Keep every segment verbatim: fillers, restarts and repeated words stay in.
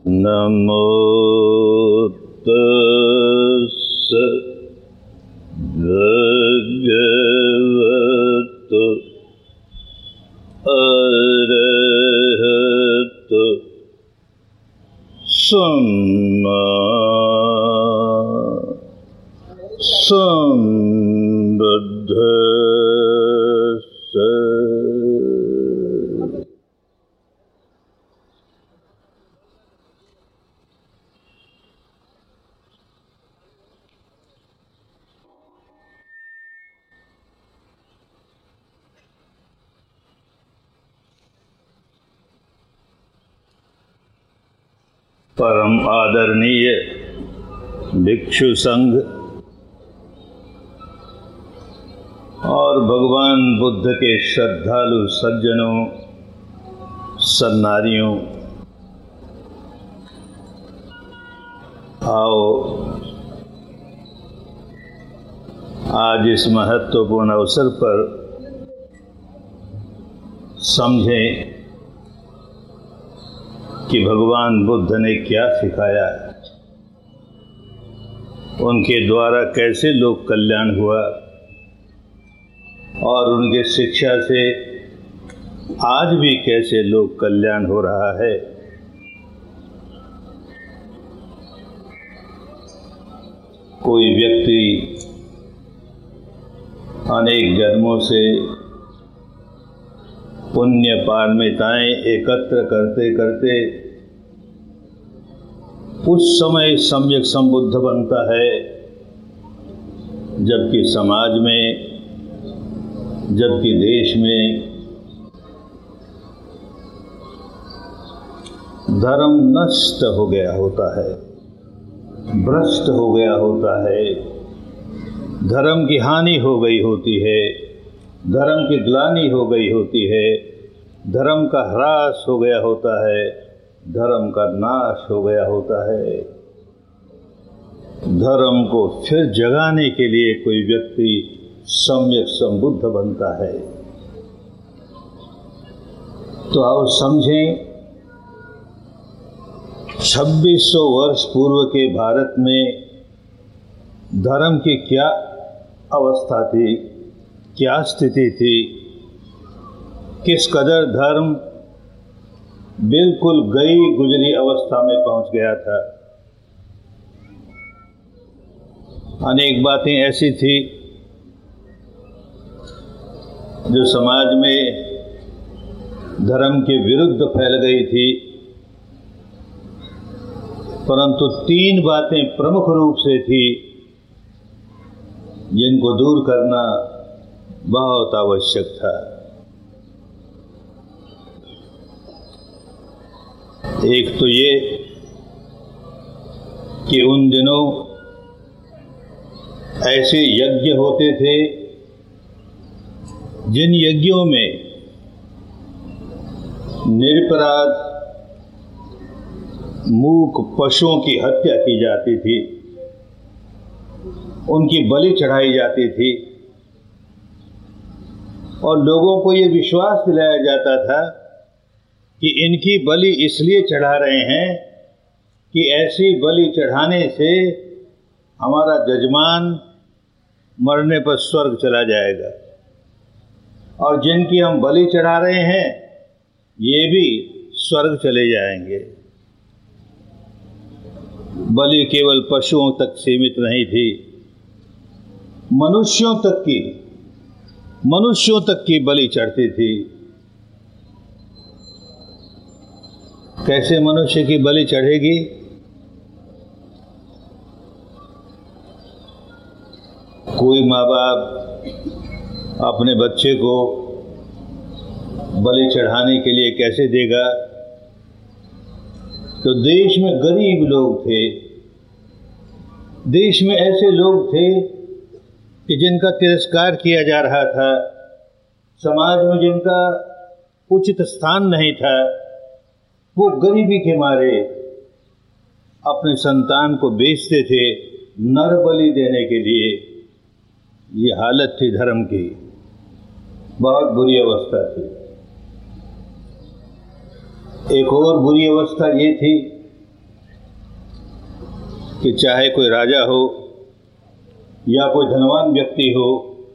नमो तस्स भगवतो अरहतो सम्मा सम्बुद्धस्स। परम आदरणीय भिक्षु संघ और भगवान बुद्ध के श्रद्धालु सज्जनों, सन्नारियों, आओ आज इस महत्वपूर्ण अवसर पर समझें कि भगवान बुद्ध ने क्या सिखाया, उनके द्वारा कैसे लोक कल्याण हुआ और उनके शिक्षा से आज भी कैसे लोक कल्याण हो रहा है। कोई व्यक्ति अनेक जन्मों से पुण्य पारमिताएं एकत्र करते करते उस समय सम्यक संबुद्ध बनता है, जबकि समाज में, जबकि देश में धर्म नष्ट हो गया होता है, भ्रष्ट हो गया होता है, धर्म की हानि हो गई होती है, धर्म की ग्लानि हो गई होती है, धर्म का ह्रास हो गया होता है, धर्म का नाश हो गया होता है। धर्म को फिर जगाने के लिए कोई व्यक्ति सम्यक संबुद्ध बनता है। तो आओ समझें, छब्बीस सौ वर्ष पूर्व के भारत में धर्म की क्या अवस्था थी, क्या स्थिति थी, किस कदर धर्म बिल्कुल गई गुजरी अवस्था में पहुंच गया था। अनेक बातें ऐसी थी जो समाज में धर्म के विरुद्ध फैल गई थी, परंतु तीन बातें प्रमुख रूप से थी जिनको दूर करना बहुत आवश्यक था। एक तो ये कि उन दिनों ऐसे यज्ञ होते थे जिन यज्ञों में निरपराध मूक पशुओं की हत्या की जाती थी, उनकी बलि चढ़ाई जाती थी और लोगों को ये विश्वास दिलाया जाता था कि इनकी बलि इसलिए चढ़ा रहे हैं कि ऐसी बलि चढ़ाने से हमारा जजमान मरने पर स्वर्ग चला जाएगा, और जिनकी हम बलि चढ़ा रहे हैं ये भी स्वर्ग चले जाएंगे। बलि केवल पशुओं तक सीमित नहीं थी, मनुष्यों तक की मनुष्यों तक की बलि चढ़ती थी। कैसे मनुष्य की बलि चढ़ेगी? कोई माँ बाप अपने बच्चे को बलि चढ़ाने के लिए कैसे देगा? तो देश में गरीब लोग थे, देश में ऐसे लोग थे कि जिनका तिरस्कार किया जा रहा था, समाज में जिनका उचित स्थान नहीं था, वो गरीबी के मारे अपने संतान को बेचते थे नर बलि देने के लिए। ये हालत थी धर्म की, बहुत बुरी अवस्था थी। एक और बुरी अवस्था ये थी कि चाहे कोई राजा हो या कोई धनवान व्यक्ति हो,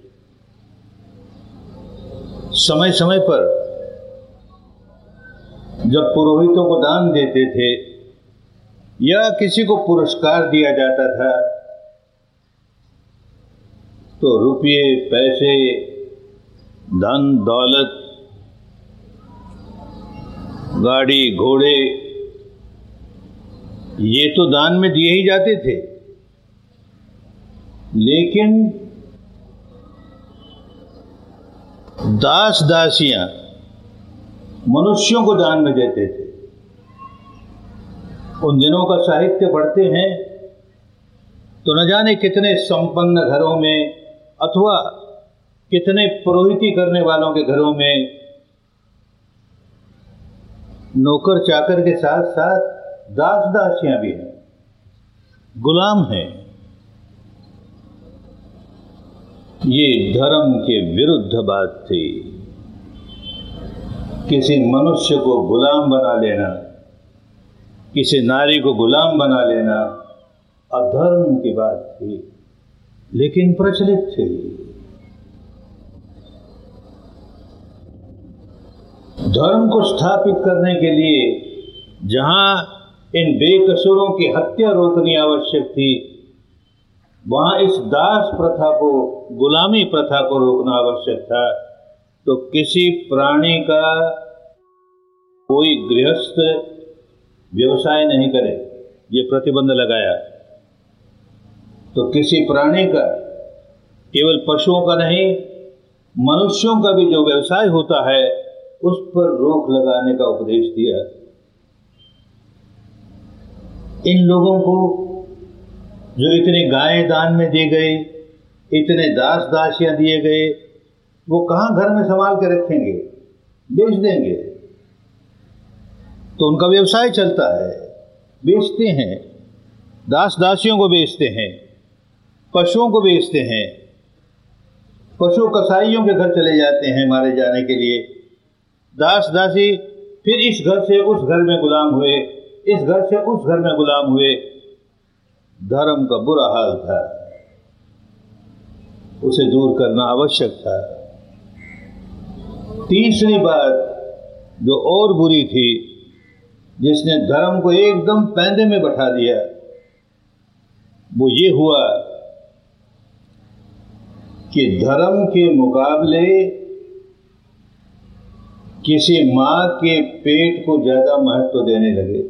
समय समय पर जब पुरोहितों को दान देते थे या किसी को पुरस्कार दिया जाता था तो रुपये, पैसे, धन दौलत, गाड़ी, घोड़े, ये तो दान में दिए ही जाते थे। लेकिन दास दासियां मनुष्यों को दान में देते थे। उन दिनों का साहित्य पढ़ते हैं तो न जाने कितने संपन्न घरों में अथवा कितने पुरोहिती करने वालों के घरों में नौकर चाकर के साथ साथ दास दासियां भी हैं, गुलाम हैं। ये धर्म के विरुद्ध बात थी। किसी मनुष्य को गुलाम बना लेना, किसी नारी को गुलाम बना लेना अधर्म की बात थी, लेकिन प्रचलित थी। धर्म को स्थापित करने के लिए जहां इन बेकसूरों की हत्या रोकनी आवश्यक थी, वहां इस दास प्रथा को, गुलामी प्रथा को रोकना आवश्यक था। तो किसी प्राणी का कोई गृहस्थ व्यवसाय नहीं करे, ये प्रतिबंध लगाया। तो किसी प्राणी का, केवल पशुओं का नहीं, मनुष्यों का भी जो व्यवसाय होता है उस पर रोक लगाने का उपदेश दिया। इन लोगों को जो इतनी गायें दान में दी गई, इतने दास दासियां दिए गए, वो कहाँ घर में संभाल के रखेंगे? बेच देंगे। तो उनका व्यवसाय चलता है, बेचते हैं, दास दासियों को बेचते हैं, पशुओं को बेचते हैं, पशु कसाईयों के घर चले जाते हैं मारे जाने के लिए। दास दासी फिर इस घर से उस घर में गुलाम हुए, इस घर से उस घर में गुलाम हुए। धर्म का बुरा हाल था, उसे दूर करना आवश्यक था। तीसरी बात जो और बुरी थी, जिसने धर्म को एकदम पैंदे में बैठा दिया, वो ये हुआ कि धर्म के मुकाबले किसी मां के पेट को ज्यादा महत्व देने लगे।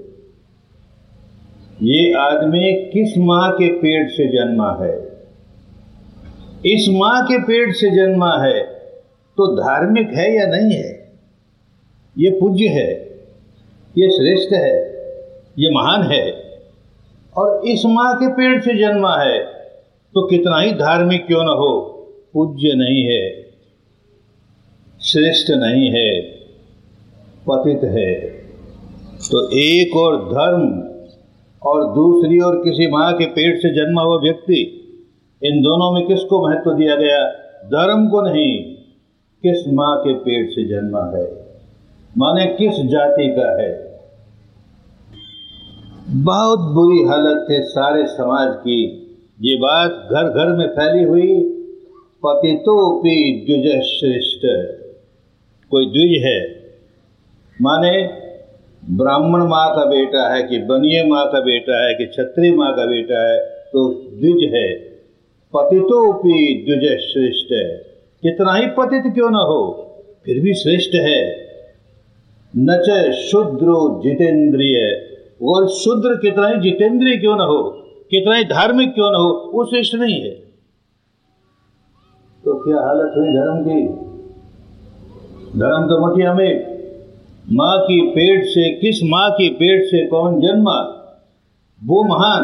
ये आदमी किस मां के पेट से जन्मा है? इस मां के पेट से जन्मा है तो धार्मिक है या नहीं है? ये पूज्य है, ये श्रेष्ठ है, ये महान है। और इस मां के पेट से जन्मा है तो कितना ही धार्मिक क्यों न हो, पूज्य नहीं है, श्रेष्ठ नहीं है, पतित है। तो एक और धर्म और दूसरी ओर किसी मां के पेट से जन्मा हुआ व्यक्ति, इन दोनों में किसको महत्व दिया गया? धर्म को नहीं, किस मां के पेट से जन्मा है, माने किस जाति का है। बहुत बुरी हालत है सारे समाज की। ये बात घर घर में फैली हुई। पतितोपि द्विज श्रेष्ठ, कोई द्विज है माने ब्राह्मण माँ का बेटा है कि बनिए माँ का बेटा है कि क्षत्रिय माँ का बेटा है, तो द्विज है। पतितोपि द्विज श्रेष्ठ, कितना ही पतित क्यों न हो फिर भी श्रेष्ठ है। न च शूद्रो जितेंद्रिय, और शूद्र कितना ही जितेंद्रिय क्यों न हो, कितना ही धार्मिक क्यों न हो, वो श्रेष्ठ नहीं है। तो क्या हालत हुई धर्म की? धर्म तो मटिया में, माँ की पेट से, किस माँ की पेट से कौन जन्मा वो महान।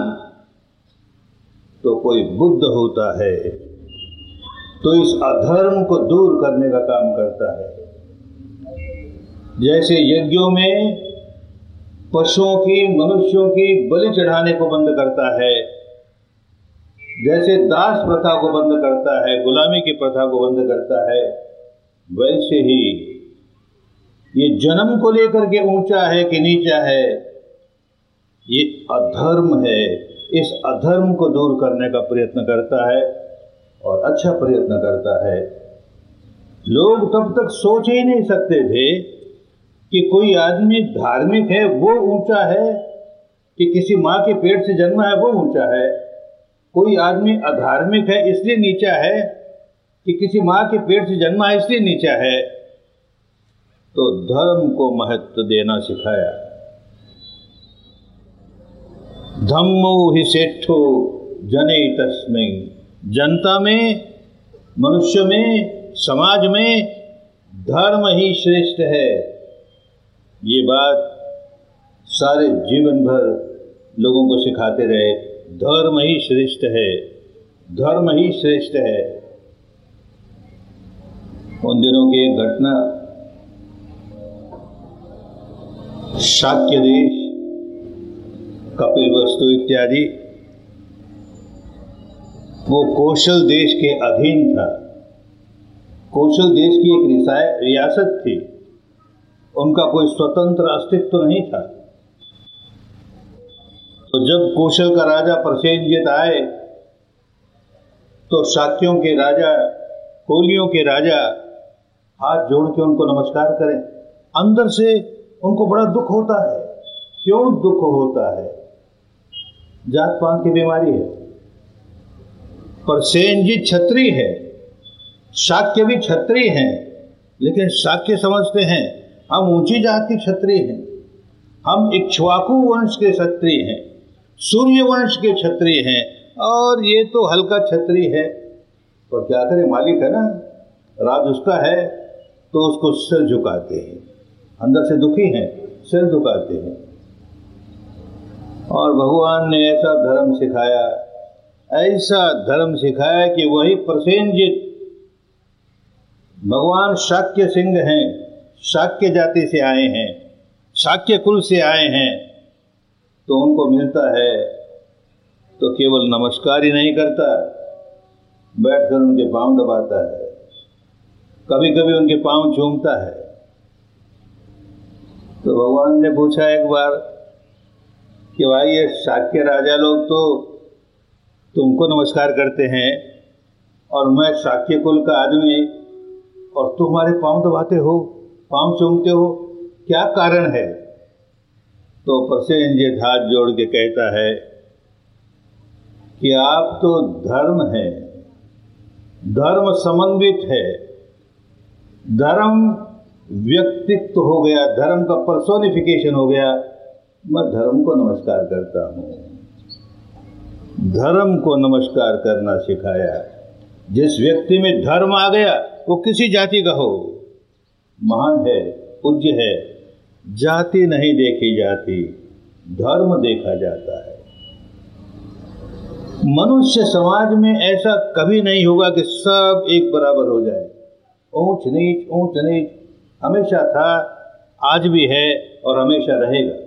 तो कोई बुद्ध होता है तो इस अधर्म को दूर करने का काम करता है। जैसे यज्ञों में पशुओं की, मनुष्यों की बलि चढ़ाने को बंद करता है, जैसे दास प्रथा को बंद करता है, गुलामी की प्रथा को बंद करता है, वैसे ही ये जन्म को लेकर के ऊंचा है कि नीचा है, ये अधर्म है, इस अधर्म को दूर करने का प्रयत्न करता है और अच्छा प्रयत्न करता है। लोग तब तक सोच ही नहीं सकते थे कि कोई आदमी धार्मिक है वो ऊंचा है, कि किसी माँ के पेट से जन्मा है वो ऊंचा है। कोई आदमी अधार्मिक है इसलिए नीचा है, कि किसी माँ के पेट से जन्मा है इसलिए नीचा है। तो धर्म को महत्व देना सिखाया। धम्मो हि सेठो जने तस्मै। जनता में, मनुष्य में, समाज में धर्म ही श्रेष्ठ है। ये बात सारे जीवन भर लोगों को सिखाते रहे। धर्म ही श्रेष्ठ है, धर्म ही श्रेष्ठ है। उन दिनों की एक घटना, शाक्य देश, कपिलवस्तु इत्यादि, वो कौशल देश के अधीन था। कौशल देश की एक रियासत थी, उनका कोई स्वतंत्र अस्तित्व नहीं था। तो जब कौशल का राजा प्रसेनजित आए तो शाक्यों के राजा, कोलियों के राजा हाथ जोड़ के उनको नमस्कार करें। अंदर से उनको बड़ा दुख होता है। क्यों दुख होता है? जात पात की बीमारी है। प्रसेनजित क्षत्रिय है, शाक्य भी क्षत्रिय हैं, लेकिन शाक्य समझते हैं हम ऊंची जात के क्षत्रिय हैं, हम इक्ष्वाकु वंश के क्षत्रिय हैं, सूर्य वंश के क्षत्रिय हैं, और ये तो हल्का क्षत्रिय है। तो क्या करें, मालिक है ना, राज उसका है, तो उसको सिर झुकाते हैं। अंदर से दुखी हैं, सिर झुकाते हैं। और भगवान ने ऐसा धर्म सिखाया, ऐसा धर्म सिखाया कि वही प्रसेनजित, भगवान शाक्य सिंह हैं, शाक्य जाति से आए हैं, शाक्य कुल से आए हैं, तो उनको मिलता है तो केवल नमस्कार ही नहीं करता, बैठकर उनके पांव दबाता है, कभी कभी उनके पांव चूमता है। तो भगवान ने पूछा एक बार कि भाई ये शाक्य राजा लोग तो तुमको नमस्कार करते हैं और मैं शाक्य कुल का आदमी, और तुम हमारे पांव दबाते हो, पांव चूमते हो, क्या कारण है? तो प्रसेनजित हाथ जोड़ के कहता है कि आप तो धर्म है, धर्म समन्वित है, धर्म व्यक्तित्व हो गया, धर्म का पर्सोनिफिकेशन हो गया। मैं धर्म को नमस्कार करता हूँ, धर्म को नमस्कार करना सिखाया। जिस व्यक्ति में धर्म आ गया वो किसी जाति का हो, महान है, पूज्य है। जाति नहीं देखी जाती, धर्म देखा जाता है। मनुष्य समाज में ऐसा कभी नहीं होगा कि सब एक बराबर हो जाए। ऊंच नीच, ऊंच नीच हमेशा था, आज भी है और हमेशा रहेगा,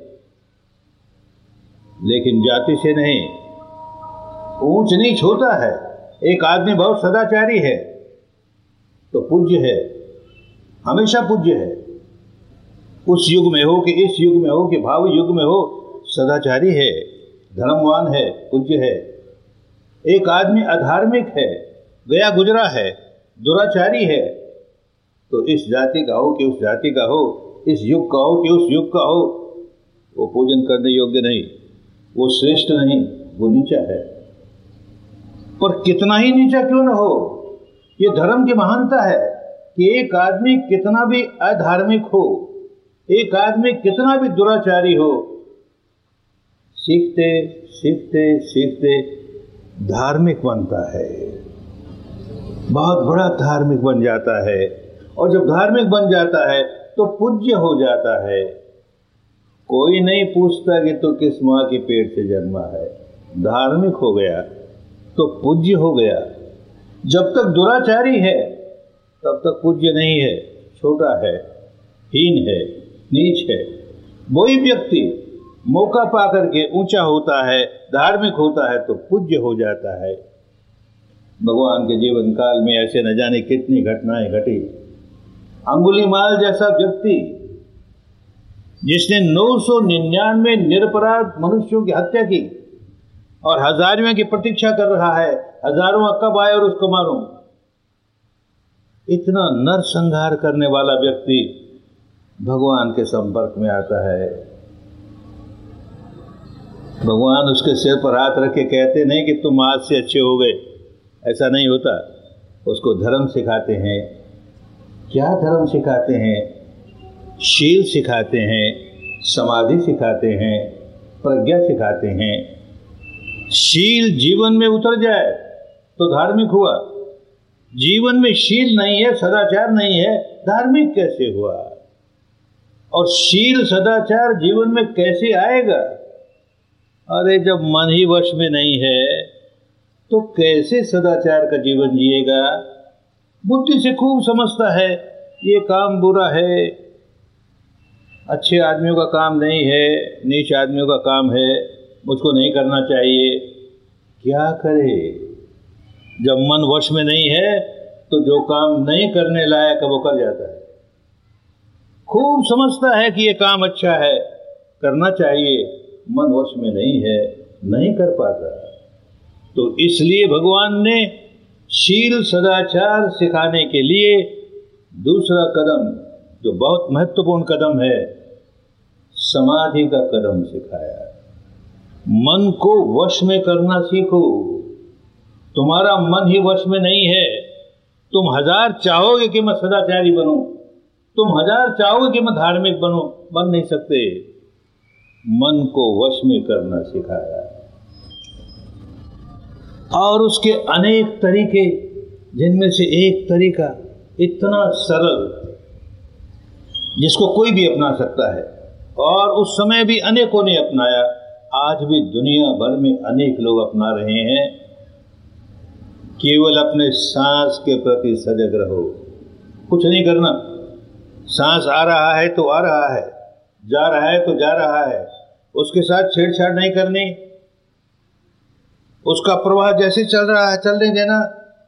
लेकिन जाति से नहीं। ऊंच नीच होता है। एक आदमी बहुत सदाचारी है तो पूज्य है, हमेशा पूज्य है। उस युग में हो कि इस युग में हो कि भावी युग में हो, सदाचारी है, धर्मवान है, पूज्य है। एक आदमी अधार्मिक है, गया गुजरा है, दुराचारी है, तो इस जाति का हो कि उस जाति का हो, इस युग का हो कि उस युग का हो, वो पूजन करने योग्य नहीं, वो श्रेष्ठ नहीं, वो नीचा है। पर कितना ही नीचा क्यों न हो, ये धर्म की महानता है कि एक आदमी कितना भी अधार्मिक हो, एक आदमी कितना भी दुराचारी हो, सीखते सीखते सीखते धार्मिक बनता है, बहुत बड़ा धार्मिक बन जाता है। और जब धार्मिक बन जाता है तो पूज्य हो जाता है। कोई नहीं पूछता कि तू किस माँ के पेट से जन्मा है, धार्मिक हो गया तो पूज्य हो गया। जब तक दुराचारी है तब तक पूज्य नहीं है, छोटा है, हीन है, नीच है। वही व्यक्ति मौका पाकर के ऊंचा होता है, धार्मिक होता है तो पूज्य हो जाता है। भगवान के जीवन काल में ऐसे न जाने कितनी घटनाएं घटी। अंगुलीमाल जैसा व्यक्ति जिसने नौ सौ निन्यानवे निरपराध मनुष्यों की हत्या की, और हजारवें की प्रतीक्षा कर रहा है, हजारों कब आए और उसको मारूं। इतना नरसंहार करने वाला व्यक्ति भगवान के संपर्क में आता है। भगवान उसके सिर पर हाथ रख के कहते नहीं कि तुम आज से अच्छे हो गए, ऐसा नहीं होता। उसको धर्म सिखाते हैं। क्या धर्म सिखाते हैं? शील सिखाते हैं, समाधि सिखाते हैं, प्रज्ञा सिखाते हैं। शील जीवन में उतर जाए तो धार्मिक हुआ। जीवन में शील नहीं है, सदाचार नहीं है, धार्मिक कैसे हुआ? और शील सदाचार जीवन में कैसे आएगा? अरे जब मन ही वश में नहीं है तो कैसे सदाचार का जीवन जिएगा? बुद्धि से खूब समझता है ये काम बुरा है, अच्छे आदमियों का काम नहीं है, नीच आदमियों का काम है, मुझको नहीं करना चाहिए। क्या करे? जब मन वश में नहीं है तो जो काम नहीं करने लायक है वो कर जाता है। खूब समझता है कि ये काम अच्छा है, करना चाहिए, मन वश में नहीं है, नहीं कर पाता। तो इसलिए भगवान ने शील सदाचार सिखाने के लिए दूसरा कदम, जो बहुत महत्वपूर्ण कदम है, समाधि का कदम सिखाया। मन को वश में करना सीखो। तुम्हारा मन ही वश में नहीं है। तुम हजार चाहोगे कि मैं सदाचारी बनूं, तुम हजार चाहोगे कि मैं धार्मिक बनूं, बन नहीं सकते। मन को वश में करना सिखाया और उसके अनेक तरीके, जिनमें से एक तरीका इतना सरल जिसको कोई भी अपना सकता है, और उस समय भी अनेकों ने अपनाया, आज भी दुनिया भर में अनेक लोग अपना रहे हैं। केवल अपने सांस के प्रति सजग रहो, कुछ नहीं करना। सांस आ रहा है तो आ रहा है, जा रहा है तो जा रहा है, उसके साथ छेड़छाड़ नहीं करनी। उसका प्रवाह जैसे चल रहा है चलने देना।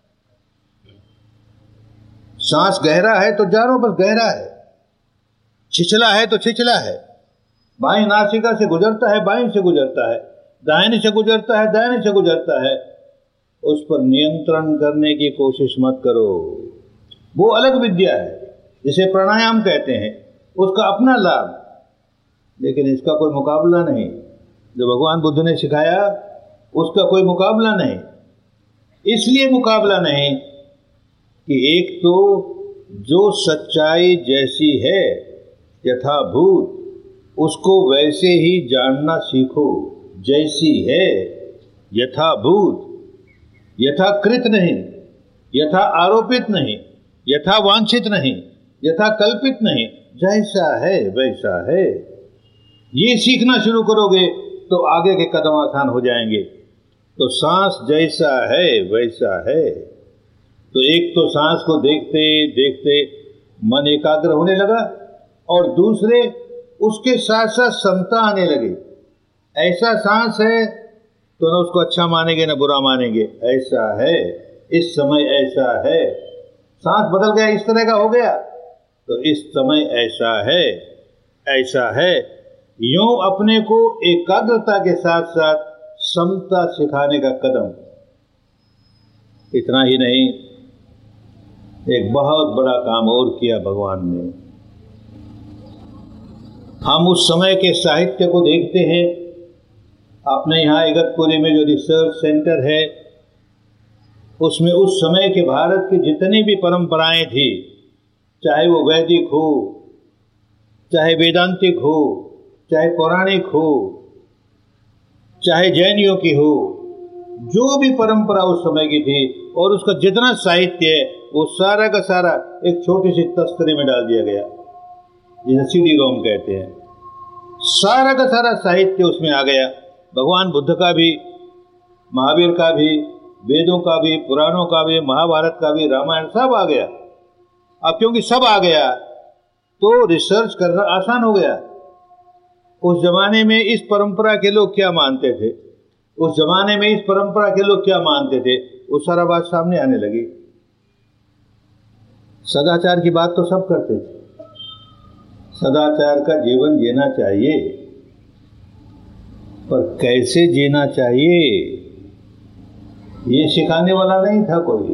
सांस गहरा है तो जा रहा बस गहरा है, छिछला है तो छिछला है, बाएं नासिका से गुजरता है बाएं से गुजरता है, दाहिने से गुजरता है दाहिने से गुजरता है। उस पर नियंत्रण करने की कोशिश मत करो, वो अलग विद्या है, जिसे प्राणायाम कहते हैं, उसका अपना लाभ, लेकिन इसका कोई मुकाबला नहीं। जो भगवान बुद्ध ने सिखाया उसका कोई मुकाबला नहीं। इसलिए मुकाबला नहीं कि एक तो जो सच्चाई जैसी है यथाभूत, उसको वैसे ही जानना सीखो, जैसी है यथाभूत, यथाकृत नहीं, यथा आरोपित नहीं, यथा वांछित नहीं, यथा कल्पित नहीं, जैसा है वैसा है। ये सीखना शुरू करोगे तो आगे के कदम आसान हो जाएंगे। तो सांस जैसा है वैसा है। तो एक तो सांस को देखते देखते मन एकाग्र होने लगा, और दूसरे उसके साथ साथ समता आने लगी। ऐसा सांस है तो न उसको अच्छा मानेंगे न बुरा मानेंगे, ऐसा है, इस समय ऐसा है। सांस बदल गया, इस तरह का हो गया, तो इस समय ऐसा है, ऐसा है। यूं अपने को एकाग्रता के साथ साथ समता सिखाने का कदम। इतना ही नहीं, एक बहुत बड़ा काम और किया भगवान ने। हम उस समय के साहित्य को देखते हैं। अपने यहाँ इगतपुरी में जो रिसर्च सेंटर है, उसमें उस समय के भारत की जितनी भी परंपराएं थी, चाहे वो वैदिक हो, चाहे वेदांतिक हो, चाहे पौराणिक हो, चाहे जैनियों की हो, जो भी परंपरा उस समय की थी, और उसका जितना साहित्य है वो सारा का सारा एक छोटी सी तस्तरी में डाल दिया गया, जिसे सीडी रोम कहते हैं। सारा का सारा साहित्य उसमें आ गया। भगवान बुद्ध का भी, महावीर का भी, वेदों का भी, पुराणों का भी, महाभारत का भी, रामायण, सब आ गया। अब क्योंकि सब आ गया तो रिसर्च करना आसान हो गया। उस जमाने में इस परंपरा के लोग क्या मानते थे, उस जमाने में इस परंपरा के लोग क्या मानते थे, वो सारा बात सामने आने लगी। सदाचार की बात तो सब करते थे, सदाचार का जीवन जीना चाहिए, पर कैसे जीना चाहिए ये सिखाने वाला नहीं था कोई।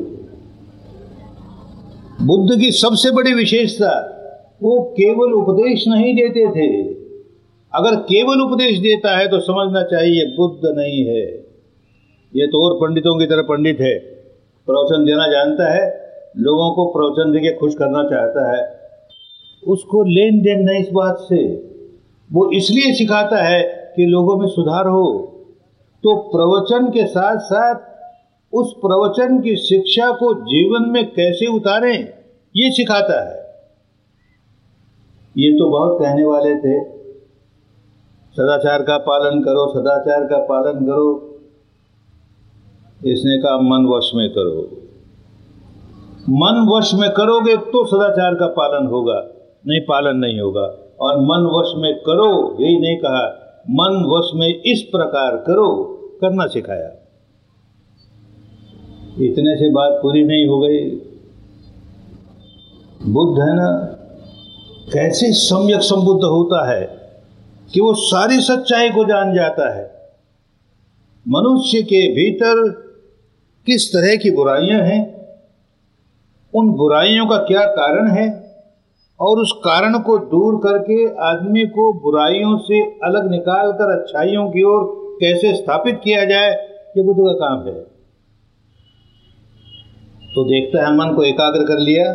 बुद्ध की सबसे बड़ी विशेषता, वो केवल उपदेश नहीं देते थे। अगर केवल उपदेश देता है तो समझना चाहिए बुद्ध नहीं है, ये तो और पंडितों की तरह पंडित है, प्रवचन देना जानता है, लोगों को प्रवचन देके खुश करना चाहता है। उसको लेन देन नहीं इस बात से, वो इसलिए सिखाता है कि लोगों में सुधार हो। तो प्रवचन के साथ साथ उस प्रवचन की शिक्षा को जीवन में कैसे उतारें ये सिखाता है। ये तो बहुत कहने वाले थे, सदाचार का पालन करो, सदाचार का पालन करो। इसने कहा मन वश में करो। मन वश में करोगे तो सदाचार का पालन होगा, नहीं पालन नहीं होगा। और मन वश में करो यही नहीं कहा, मन वश में इस प्रकार करो, करना सिखाया। इतने से बात पूरी नहीं हो गई। बुद्ध है ना, कैसे सम्यक संबुद्ध होता है कि वो सारी सच्चाई को जान जाता है। मनुष्य के भीतर किस तरह की बुराइयां हैं, उन बुराइयों का क्या कारण है, और उस कारण को दूर करके आदमी को बुराइयों से अलग निकालकर अच्छाइयों की ओर कैसे स्थापित किया जाए, ये बुद्ध का काम है। तो देखता है मन को एकाग्र कर लिया,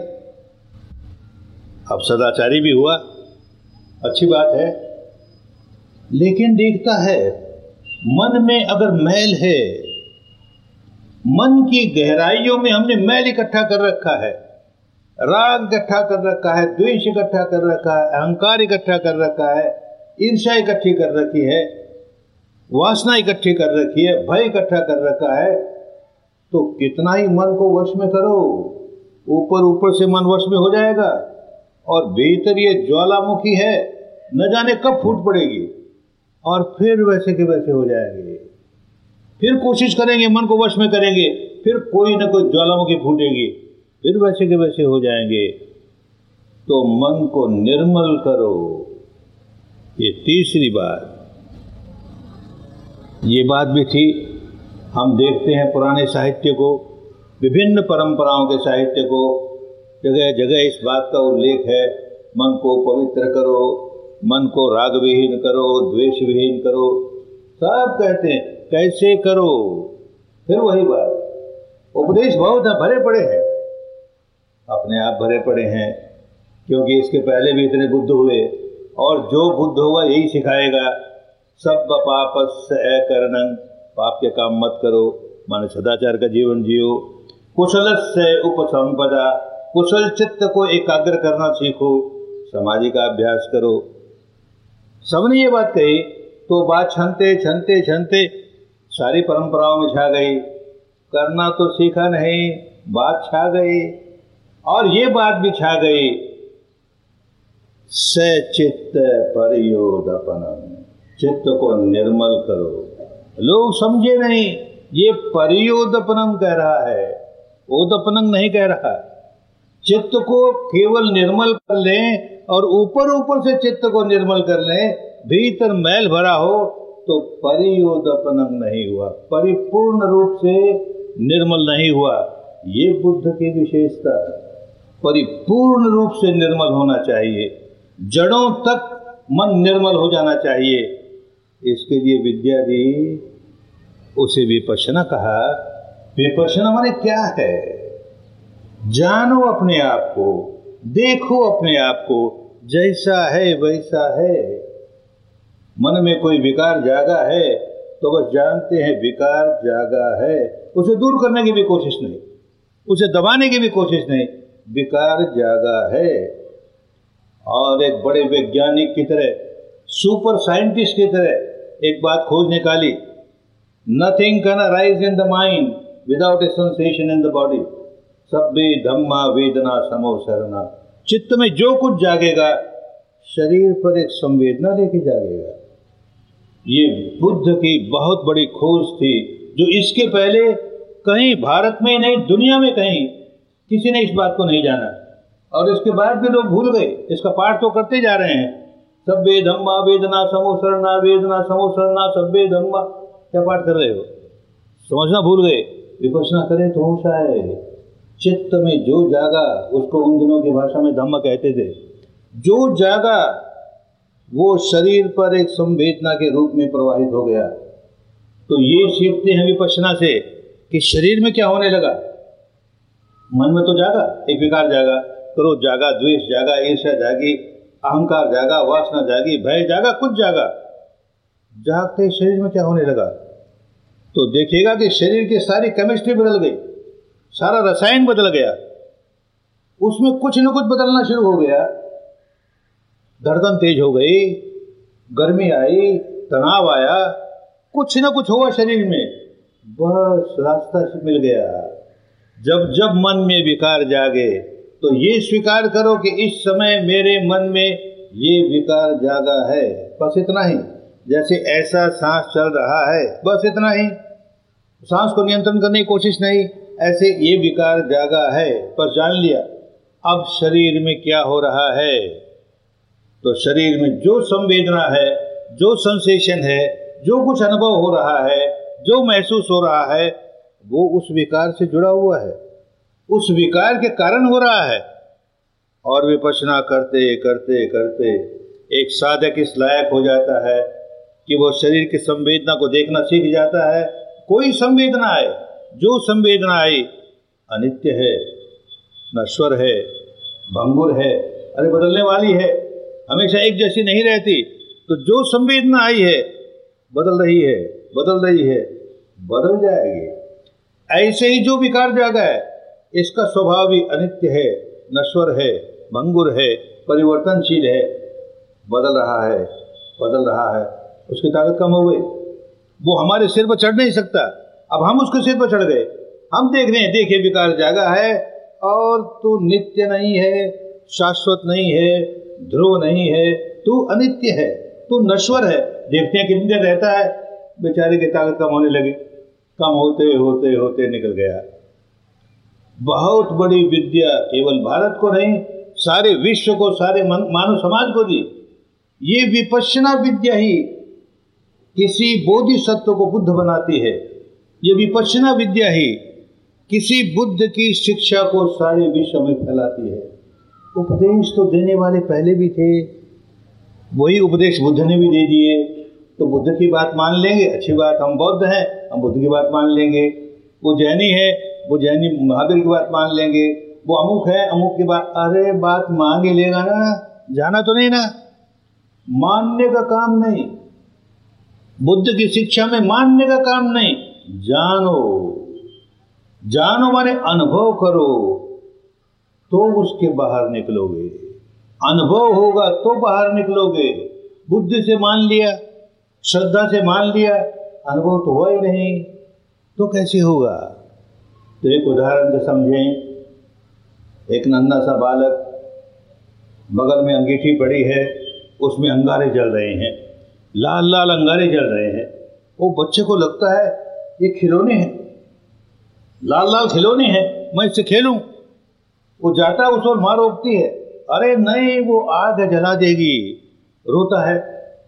अब सदाचारी भी हुआ, अच्छी बात है। लेकिन देखता है मन में अगर मैल है, मन की गहराइयों में हमने मैल इकट्ठा कर रखा है, राग इकट्ठा कर रखा है, द्वेष इकट्ठा कर रखा है, अहंकार इकट्ठा कर रखा है, ईर्ष्या इकट्ठी कर रखी है, वासना इकट्ठी कर रखी है, भय इकट्ठा कर रखा है, तो कितना ही मन को वश में करो, ऊपर ऊपर से मन वश में हो जाएगा और भीतर ये ज्वालामुखी है, न जाने कब फूट पड़ेगी और फिर वैसे के वैसे हो जाएंगे। फिर कोशिश करेंगे, मन को वश में करेंगे, फिर कोई ना कोई ज्वालामुखी फूटेगी, फिर वैसे के वैसे हो जाएंगे। तो मन को निर्मल करो, ये तीसरी बात। ये बात भी थी, हम देखते हैं पुराने साहित्य को, विभिन्न परंपराओं के साहित्य को, जगह जगह इस बात का उल्लेख है, मन को पवित्र करो, मन को राग विहीन करो, द्वेष विहीन करो, सब कहते हैं कैसे करो। फिर वही बात, उपदेश बहुत है, भरे पड़े हैं, अपने आप भरे पड़े हैं, क्योंकि इसके पहले भी इतने बुद्ध हुए, और जो बुद्ध होगा यही सिखाएगा, सब पापस्य अकरणं, पाप के काम मत करो, माने सदाचार का जीवन जियो, कुशलस्य उपसंपदा, कुशल चित्त को एकाग्र करना सीखो, समाधि का अभ्यास करो। सबने ये बात कही तो बात छनते छनते छनते सारी परंपराओं में छा गई, करना तो सीखा नहीं, बात छा गई, और ये बात भी छा गई, सचित्त परियोदपनम, चित्त को निर्मल करो। लोग समझे नहीं, ये परियोदपनम कह रहा है, ओदपनम नहीं कह रहा। चित्त को केवल निर्मल कर लें और ऊपर ऊपर से चित्त को निर्मल कर लें, भीतर मैल भरा हो तो परियोदपनम नहीं हुआ, परिपूर्ण रूप से निर्मल नहीं हुआ। ये बुद्ध की विशेषता, परिपूर्ण रूप से निर्मल होना चाहिए, जड़ों तक मन निर्मल हो जाना चाहिए। इसके लिए विद्या दी, उसे विपश्यना कहा। विपश्यना माने क्या है? जानो अपने आप को, देखो अपने आप को, जैसा है वैसा है। मन में कोई विकार जागा है तो बस जानते हैं विकार जागा है, उसे दूर करने की भी कोशिश नहीं, उसे दबाने की भी कोशिश नहीं, विकार जागा है। और एक बड़े वैज्ञानिक की तरह, सुपर साइंटिस्ट की तरह एक बात खोज निकाली, nothing can arise in the mind without a sensation in the body, सब्बे धम्मा वेदना समोसरना। चित्त में जो कुछ जागेगा शरीर पर एक संवेदना लेके जागेगा। ये बुद्ध की बहुत बड़ी खोज थी, जो इसके पहले कहीं भारत में नहीं, दुनिया में कहीं किसी ने इस बात को नहीं जाना, और इसके बाद भी लोग भूल गए। इसका पाठ तो करते जा रहे हैं, सभ्य धम्मा वेदना समोसरणा, वेदना समोसरणा सभ्य धम्मा। क्या पाठ कर रहे हो? समझना भूल गए। विपश्यना करें तो होश आए। चित्त में जो जागा उसको उन दिनों की भाषा में धम्म कहते थे। जो जागा वो शरीर पर एक संवेदना के रूप में प्रवाहित हो गया। तो ये सीखते हैं विपश्यना से कि शरीर में क्या होने लगा। मन में तो जागा, एक विकार जागा, क्रोध जागा, द्वेष जागा, ईर्ष्या जागी, अहंकार जागा, वासना जागी, भय जागा, कुछ जागा। जागते शरीर में क्या होने लगा तो देखिएगा कि शरीर की सारी केमिस्ट्री बदल गई, सारा रसायन बदल गया, उसमें कुछ न कुछ बदलना शुरू हो गया। धड़कन तेज हो गई, गर्मी आई, तनाव आया, कुछ न कुछ हुआ शरीर में, बस रास्ता मिल गया। जब जब मन में विकार जागे तो ये स्वीकार करो कि इस समय मेरे मन में ये विकार जागा है, बस इतना ही। जैसे ऐसा सांस चल रहा है, बस इतना ही, सांस को नियंत्रण करने की कोशिश नहीं, ऐसे ये विकार जागा है, बस जान लिया। अब शरीर में क्या हो रहा है तो शरीर में जो संवेदना है, जो सेंसेशन है, जो कुछ अनुभव हो रहा है, जो महसूस हो रहा है, वो उस विकार से जुड़ा हुआ है, उस विकार के कारण हो रहा है। और विपश्यना करते करते करते एक साधक इस लायक हो जाता है कि वो शरीर की संवेदना को देखना सीख जाता है। कोई संवेदना आए, जो संवेदना आई अनित्य है, नश्वर है, भंगुर है, अरे बदलने वाली है, हमेशा एक जैसी नहीं रहती। तो जो संवेदना आई है बदल रही है, बदल रही है, बदल जाएगी। ऐसे ही जो विकार जागा है इसका स्वभाव भी अनित्य है, नश्वर है, भंगुर है, परिवर्तनशील है, बदल रहा है, बदल रहा है। उसकी ताकत कम हो गई, वो हमारे सिर पर चढ़ नहीं सकता। अब हम उसके सिर पर चढ़ गए, हम देख रहे हैं, देखिए विकार जागा है और तू नित्य नहीं है, शाश्वत नहीं है, ध्रुव नहीं है, तू अनित्य है, तू नश्वर है। देखते हैं कितनी देर रहता है, बेचारे की ताकत कम होने लगी, कम होते होते होते निकल गया। बहुत बड़ी विद्या केवल भारत को नहीं, सारे विश्व को, सारे मानव समाज को दी। ये विपश्यना विद्या ही किसी बोधिसत्व को बुद्ध बनाती है। ये विपश्यना विद्या ही किसी बुद्ध की शिक्षा को सारे विश्व में फैलाती है। उपदेश तो देने वाले पहले भी थे, वही उपदेश बुद्ध ने भी दे दिए। तो बुद्ध की बात मान लेंगे, अच्छी बात, हम बौद्ध हैं, हम बुद्ध की बात मान लेंगे। वो जैनी है, वो जैनी महावीर की बात मान लेंगे। वो अमुक है, अमुक की बात, अरे बात मान ही लेगा ना, जाना तो नहीं ना, मानने का काम नहीं। बुद्ध की शिक्षा में मानने का काम नहीं, जानो। जानो माने अनुभव करो तो उसके बाहर निकलोगे, अनुभव होगा तो बाहर निकलोगे। बुद्धि से मान लिया, श्रद्धा से मान लिया, अनुभव तो हुआ ही नहीं, तो कैसे होगा। तो एक उदाहरण से समझें। एक नन्हा सा बालक, बगल में अंगीठी पड़ी है, उसमें अंगारे जल रहे हैं, लाल लाल अंगारे जल रहे हैं। वो बच्चे को लगता है ये खिलौने हैं, लाल लाल खिलौने हैं, मैं इससे खेलूं। वो जाता है, उस और माँ रोकती है, अरे नहीं वो आग जला देगी, रोता है।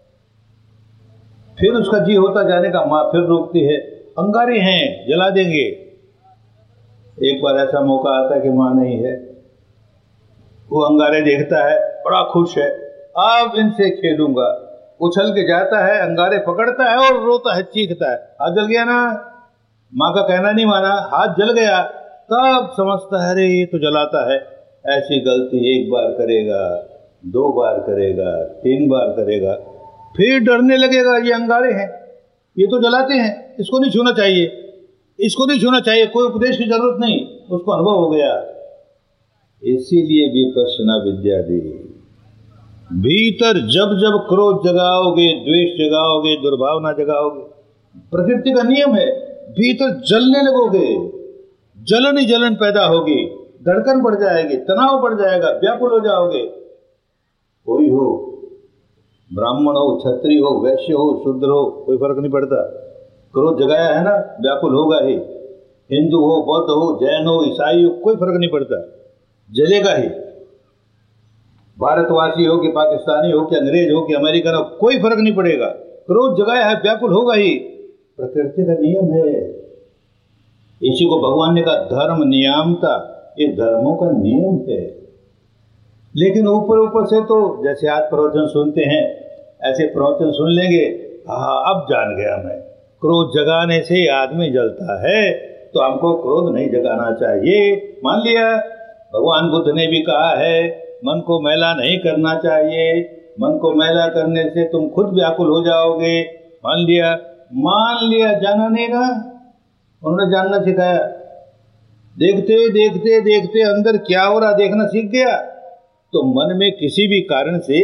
फिर उसका जी होता जाने का, माँ फिर रोकती है, अंगारे हैं जला देंगे। एक बार ऐसा मौका आता है कि माँ नहीं है, वो अंगारे देखता है, बड़ा खुश है, अब इनसे खेलूंगा। उछल के जाता है, अंगारे पकड़ता है और रोता है, चीखता है, हाथ जल गया ना। माँ का कहना नहीं माना, हाथ जल गया। तब समझता है अरे ये तो जलाता है। ऐसी गलती एक बार करेगा, दो बार करेगा, तीन बार करेगा, फिर डरने लगेगा, ये अंगारे हैं, ये तो जलाते हैं, इसको नहीं छूना चाहिए, इसको नहीं छूना चाहिए। कोई उपदेश की जरूरत नहीं, उसको अनुभव हो गया। इसीलिए विपश्यना विद्या दी। भीतर जब जब क्रोध जगाओगे, द्वेष जगाओगे, दुर्भावना जगाओगे, प्रकृति का नियम है, भीतर जलने लगोगे, जलन ही जलन पैदा होगी, धड़कन बढ़ जाएगी, तनाव बढ़ जाएगा, व्याकुल हो जाओगे। कोई हो, ब्राह्मण हो, क्षत्रिय हो, वैश्य हो, शूद्र हो, कोई फर्क नहीं पड़ता। क्रोध जगाया है ना, व्याकुल होगा ही। हिंदू हो, बौद्ध हो, जैन हो, ईसाई हो, कोई फर्क नहीं पड़ता, जलेगा ही। भारतवासी हो कि पाकिस्तानी हो कि अंग्रेज हो कि अमेरिकन हो, कोई फर्क नहीं पड़ेगा, क्रोध जगाया है व्याकुल होगा ही, प्रकृति का नियम है। इसी को भगवान ने कहा धर्म नियामता, ये धर्मों का नियम है। लेकिन ऊपर ऊपर से तो जैसे आज प्रवचन सुनते हैं ऐसे प्रवचन सुन लेंगे, हाँ अब जान गया मैं, क्रोध जगाने से आदमी जलता है, तो हमको क्रोध नहीं जगाना चाहिए। मान लिया भगवान बुद्ध ने भी कहा है मन को मैला नहीं करना चाहिए, मन को मैला करने से तुम खुद व्याकुल हो जाओगे। मान लिया मान लिया जाना नहीं रहा, उन्होंने जानना सिखाया। देखते देखते देखते अंदर क्या हो रहा देखना सीख गया, तो मन में किसी भी कारण से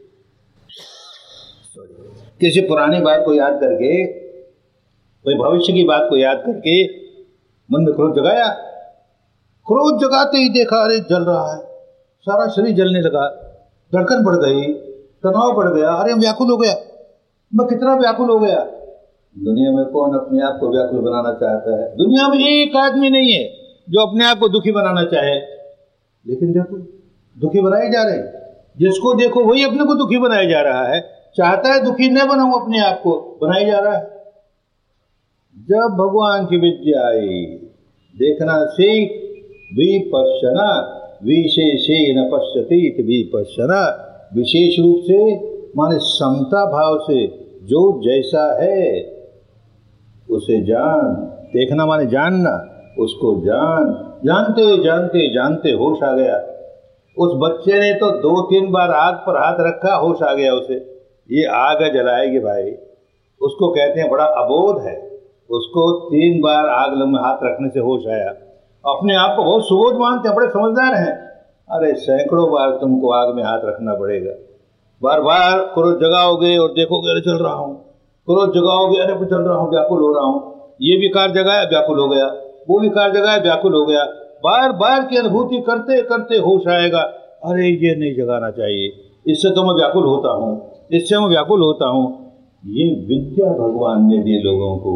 किसी पुरानी बात को याद करके, कोई भविष्य की बात को याद करके मन में क्रोध जगाया। क्रोध जगाते ही देखा अरे जल रहा है, सारा शरीर जलने लगा, धड़कन बढ़ गई, तनाव बढ़ गया, अरे हम व्याकुल हो गया, मैं कितना व्याकुल हो गया। दुनिया में कौन अपने आप को व्याकुल बनाना चाहता है? दुनिया में एक आदमी नहीं है जो अपने आप को दुखी बनाना चाहे, लेकिन देखो दुखी बनाए जा रहे हैं। जिसको देखो वही अपने को दुखी बनाया जा रहा है, चाहता है दुखी न बनाऊं अपने आप को, बनाया जा रहा है। जब भगवान की विद्या आई, देखना सीख, विपश्यना विशेषेण पश्यति विपश्यना, विशेष रूप से माने समता भाव से, जो जैसा है उसे जान। देखना माने जानना, उसको जान। जानते जानते जानते होश आ गया। उस बच्चे ने तो दो तीन बार आग पर हाथ रखा, होश आ गया उसे, ये आग जलाएगी भाई। उसको कहते हैं बड़ा अबोध है, उसको तीन बार आग में हाथ रखने से होश आया। अपने आप को बहुत सुबोध मानते हैं, बड़े समझदार हैं। अरे सैकड़ों बार तुमको आग में हाथ रखना पड़ेगा। बार बार क्रोध जगाओगे और देखोगे अरे चल रहा हूँ, क्रोध जगाओगे अरे चल रहा हूँ, व्याकुल हो रहा हूँ, ये विकार जगाया व्याकुल हो गया, वो विकार जगाया व्याकुल हो गया। बार बार की अनुभूति करते करते होश आएगा, अरे ये नहीं जगाना चाहिए, इससे तो मैं व्याकुल होता हूँ, इससे मैं व्याकुल होता हूँ। ये विद्या भगवान ने दी लोगों को।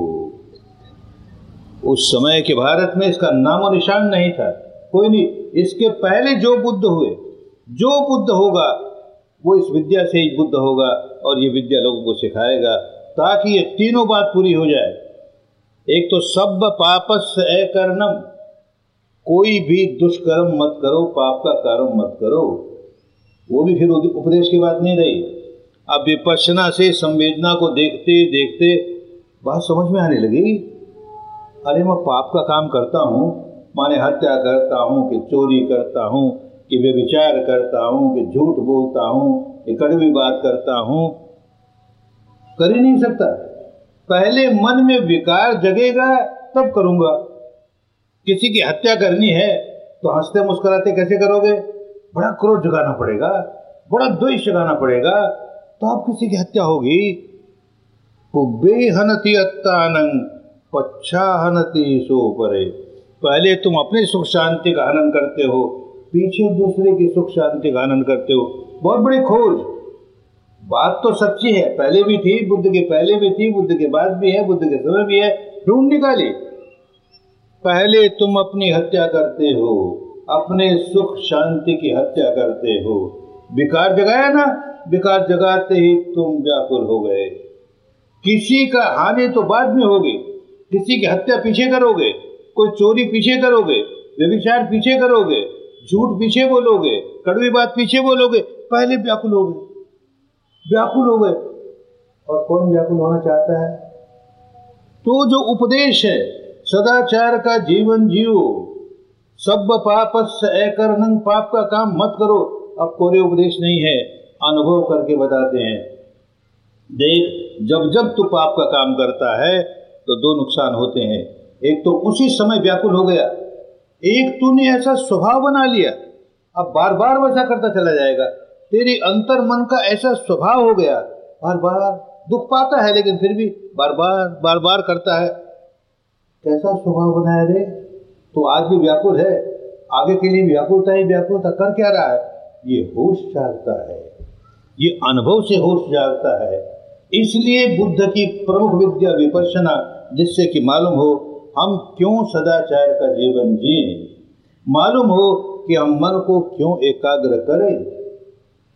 उस समय के भारत में इसका नामो निशान नहीं था, कोई नहीं। इसके पहले जो बुद्ध हुए, जो बुद्ध होगा वो इस विद्या से ही बुद्ध होगा, और ये विद्या लोगों को सिखाएगा, ताकि ये तीनों बात पूरी हो जाए। एक तो सब पापस्य अकर्णम, कोई भी दुष्कर्म मत करो, पाप का कर्म मत करो, वो भी फिर उपदेश की बात नहीं रही। अब विपश्यना से संवेदना को देखते देखते बात समझ में आने लगी, अरे मैं पाप का काम करता हूँ, माने हत्या करता हूँ कि चोरी करता हूँ कि व्यभिचार करता हूँ कि झूठ बोलता हूँ कि कड़वी बात करता हूँ, कर ही नहीं सकता। पहले मन में विकार जगेगा तब करूँगा। किसी की हत्या करनी है तो हंसते मुस्कुराते कैसे करोगे? बड़ा क्रोध जगाना पड़ेगा, बड़ा द्वेष जगाना पड़ेगा, तो अब किसी की हत्या होगी। पुब्बे हनति अत्तानं पच्छा हनति सो परे, पहले तुम अपने सुख शांति का हनन करते हो, पीछे दूसरे की सुख शांति का हनन करते हो। बहुत बड़ी खोज। बात तो सच्ची है, पहले भी थी, बुद्ध के पहले भी थी, बुद्ध के बाद भी है, बुद्ध के समय भी है, ढूंढ निकाली। पहले तुम अपनी हत्या करते हो, अपने सुख शांति की हत्या करते हो। विकार जगाया ना, विकार जगाते ही तुम व्याकुल हो गए। किसी का हानि तो बाद में होगी, किसी की हत्या पीछे करोगे, कोई चोरी पीछे करोगे, व्यभिचार पीछे करोगे, झूठ पीछे बोलोगे, कड़वी बात पीछे बोलोगे, पहले व्याकुल हो गए, व्याकुल हो गए। और कौन व्याकुल होना चाहता है? तो जो उपदेश है सदाचार का जीवन जियो, सब पापस्य अकर्णं, पाप का काम मत करो, अब कोरे उपदेश नहीं है, अनुभव करके बताते हैं। देख, जब जब तू पाप का काम करता है तो दो नुकसान होते हैं। एक तो उसी समय व्याकुल हो गया, एक तूने ऐसा स्वभाव बना लिया, अब बार बार वैसा करता चला जाएगा। तेरी अंतर मन का ऐसा स्वभाव हो गया, बार बार दुख पाता है लेकिन फिर भी बार बार बार बार करता है। कैसा स्वभाव बनाया रे? तो आज भी व्याकुल है, आगे के लिए व्याकुलता ही व्याकुलता। कर क्या रहा है? ये होश जागता है, ये अनुभव से होश जागता है। इसलिए बुद्ध की प्रमुख विद्या विपश्यना, जिससे कि मालूम हो हम क्यों सदाचार का जीवन जिए, मालूम हो कि हम मन को क्यों एकाग्र करें।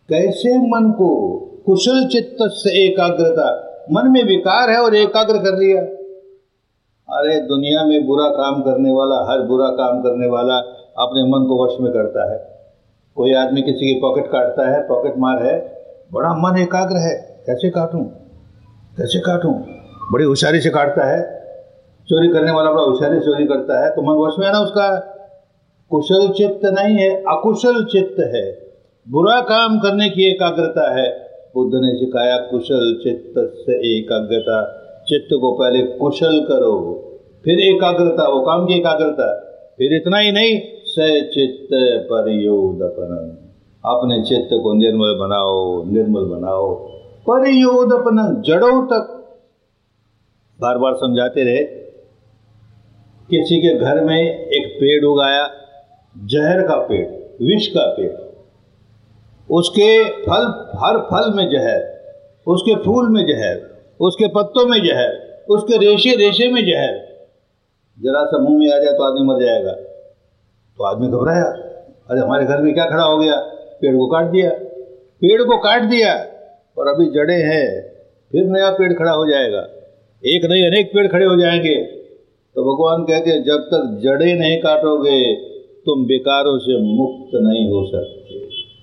कैसे मन को कुशल चित्त से एकाग्रता, मन में विकार है और एकाग्र कर लिया। अरे दुनिया में बुरा काम करने वाला, हर बुरा काम करने वाला अपने मन को वश में करता है। कोई आदमी किसी की पॉकेट काटता है, पॉकेट मार है, बड़ा मन एकाग्र है, कैसे काटूं कैसे काटूं, बड़ी होशियारी से काटता है। चोरी करने वाला बड़ा होशियारी चोरी करता है, तो मन वश में है ना उसका। कुशल चित्त नहीं है, अकुशल चित्त है, बुरा काम करने की एकाग्रता है। बुद्ध ने सिखाया कुशल चित्त से एकाग्रता, चित्त को पहले कुशल करो, फिर एकाग्रता, वो काम की एकाग्रता। फिर इतना ही नहीं, स चित्त परियोदपनम, अपने चित्त को निर्मल बनाओ, निर्मल बनाओ। परियोदपनम, जड़ों तक। बार बार समझाते रहे। किसी के घर में एक पेड़ उगाया, जहर का पेड़, विष का पेड़, उसके फल, हर फल में जहर, उसके फूल में जहर, उसके पत्तों में जहर, उसके रेशे रेशे में जहर। जरा सा मुंह में आ जाए तो आदमी मर जाएगा। तो आदमी घबराया, अरे हमारे घर में क्या खड़ा हो गया, पेड़ को काट दिया। पेड़ को काट दिया और अभी जड़ें हैं, फिर नया पेड़ खड़ा हो जाएगा, एक नहीं अनेक पेड़ खड़े हो जाएंगे। तो भगवान कहते हैं जब तक जड़ें नहीं काटोगे तुम विकारों से मुक्त नहीं हो सकते।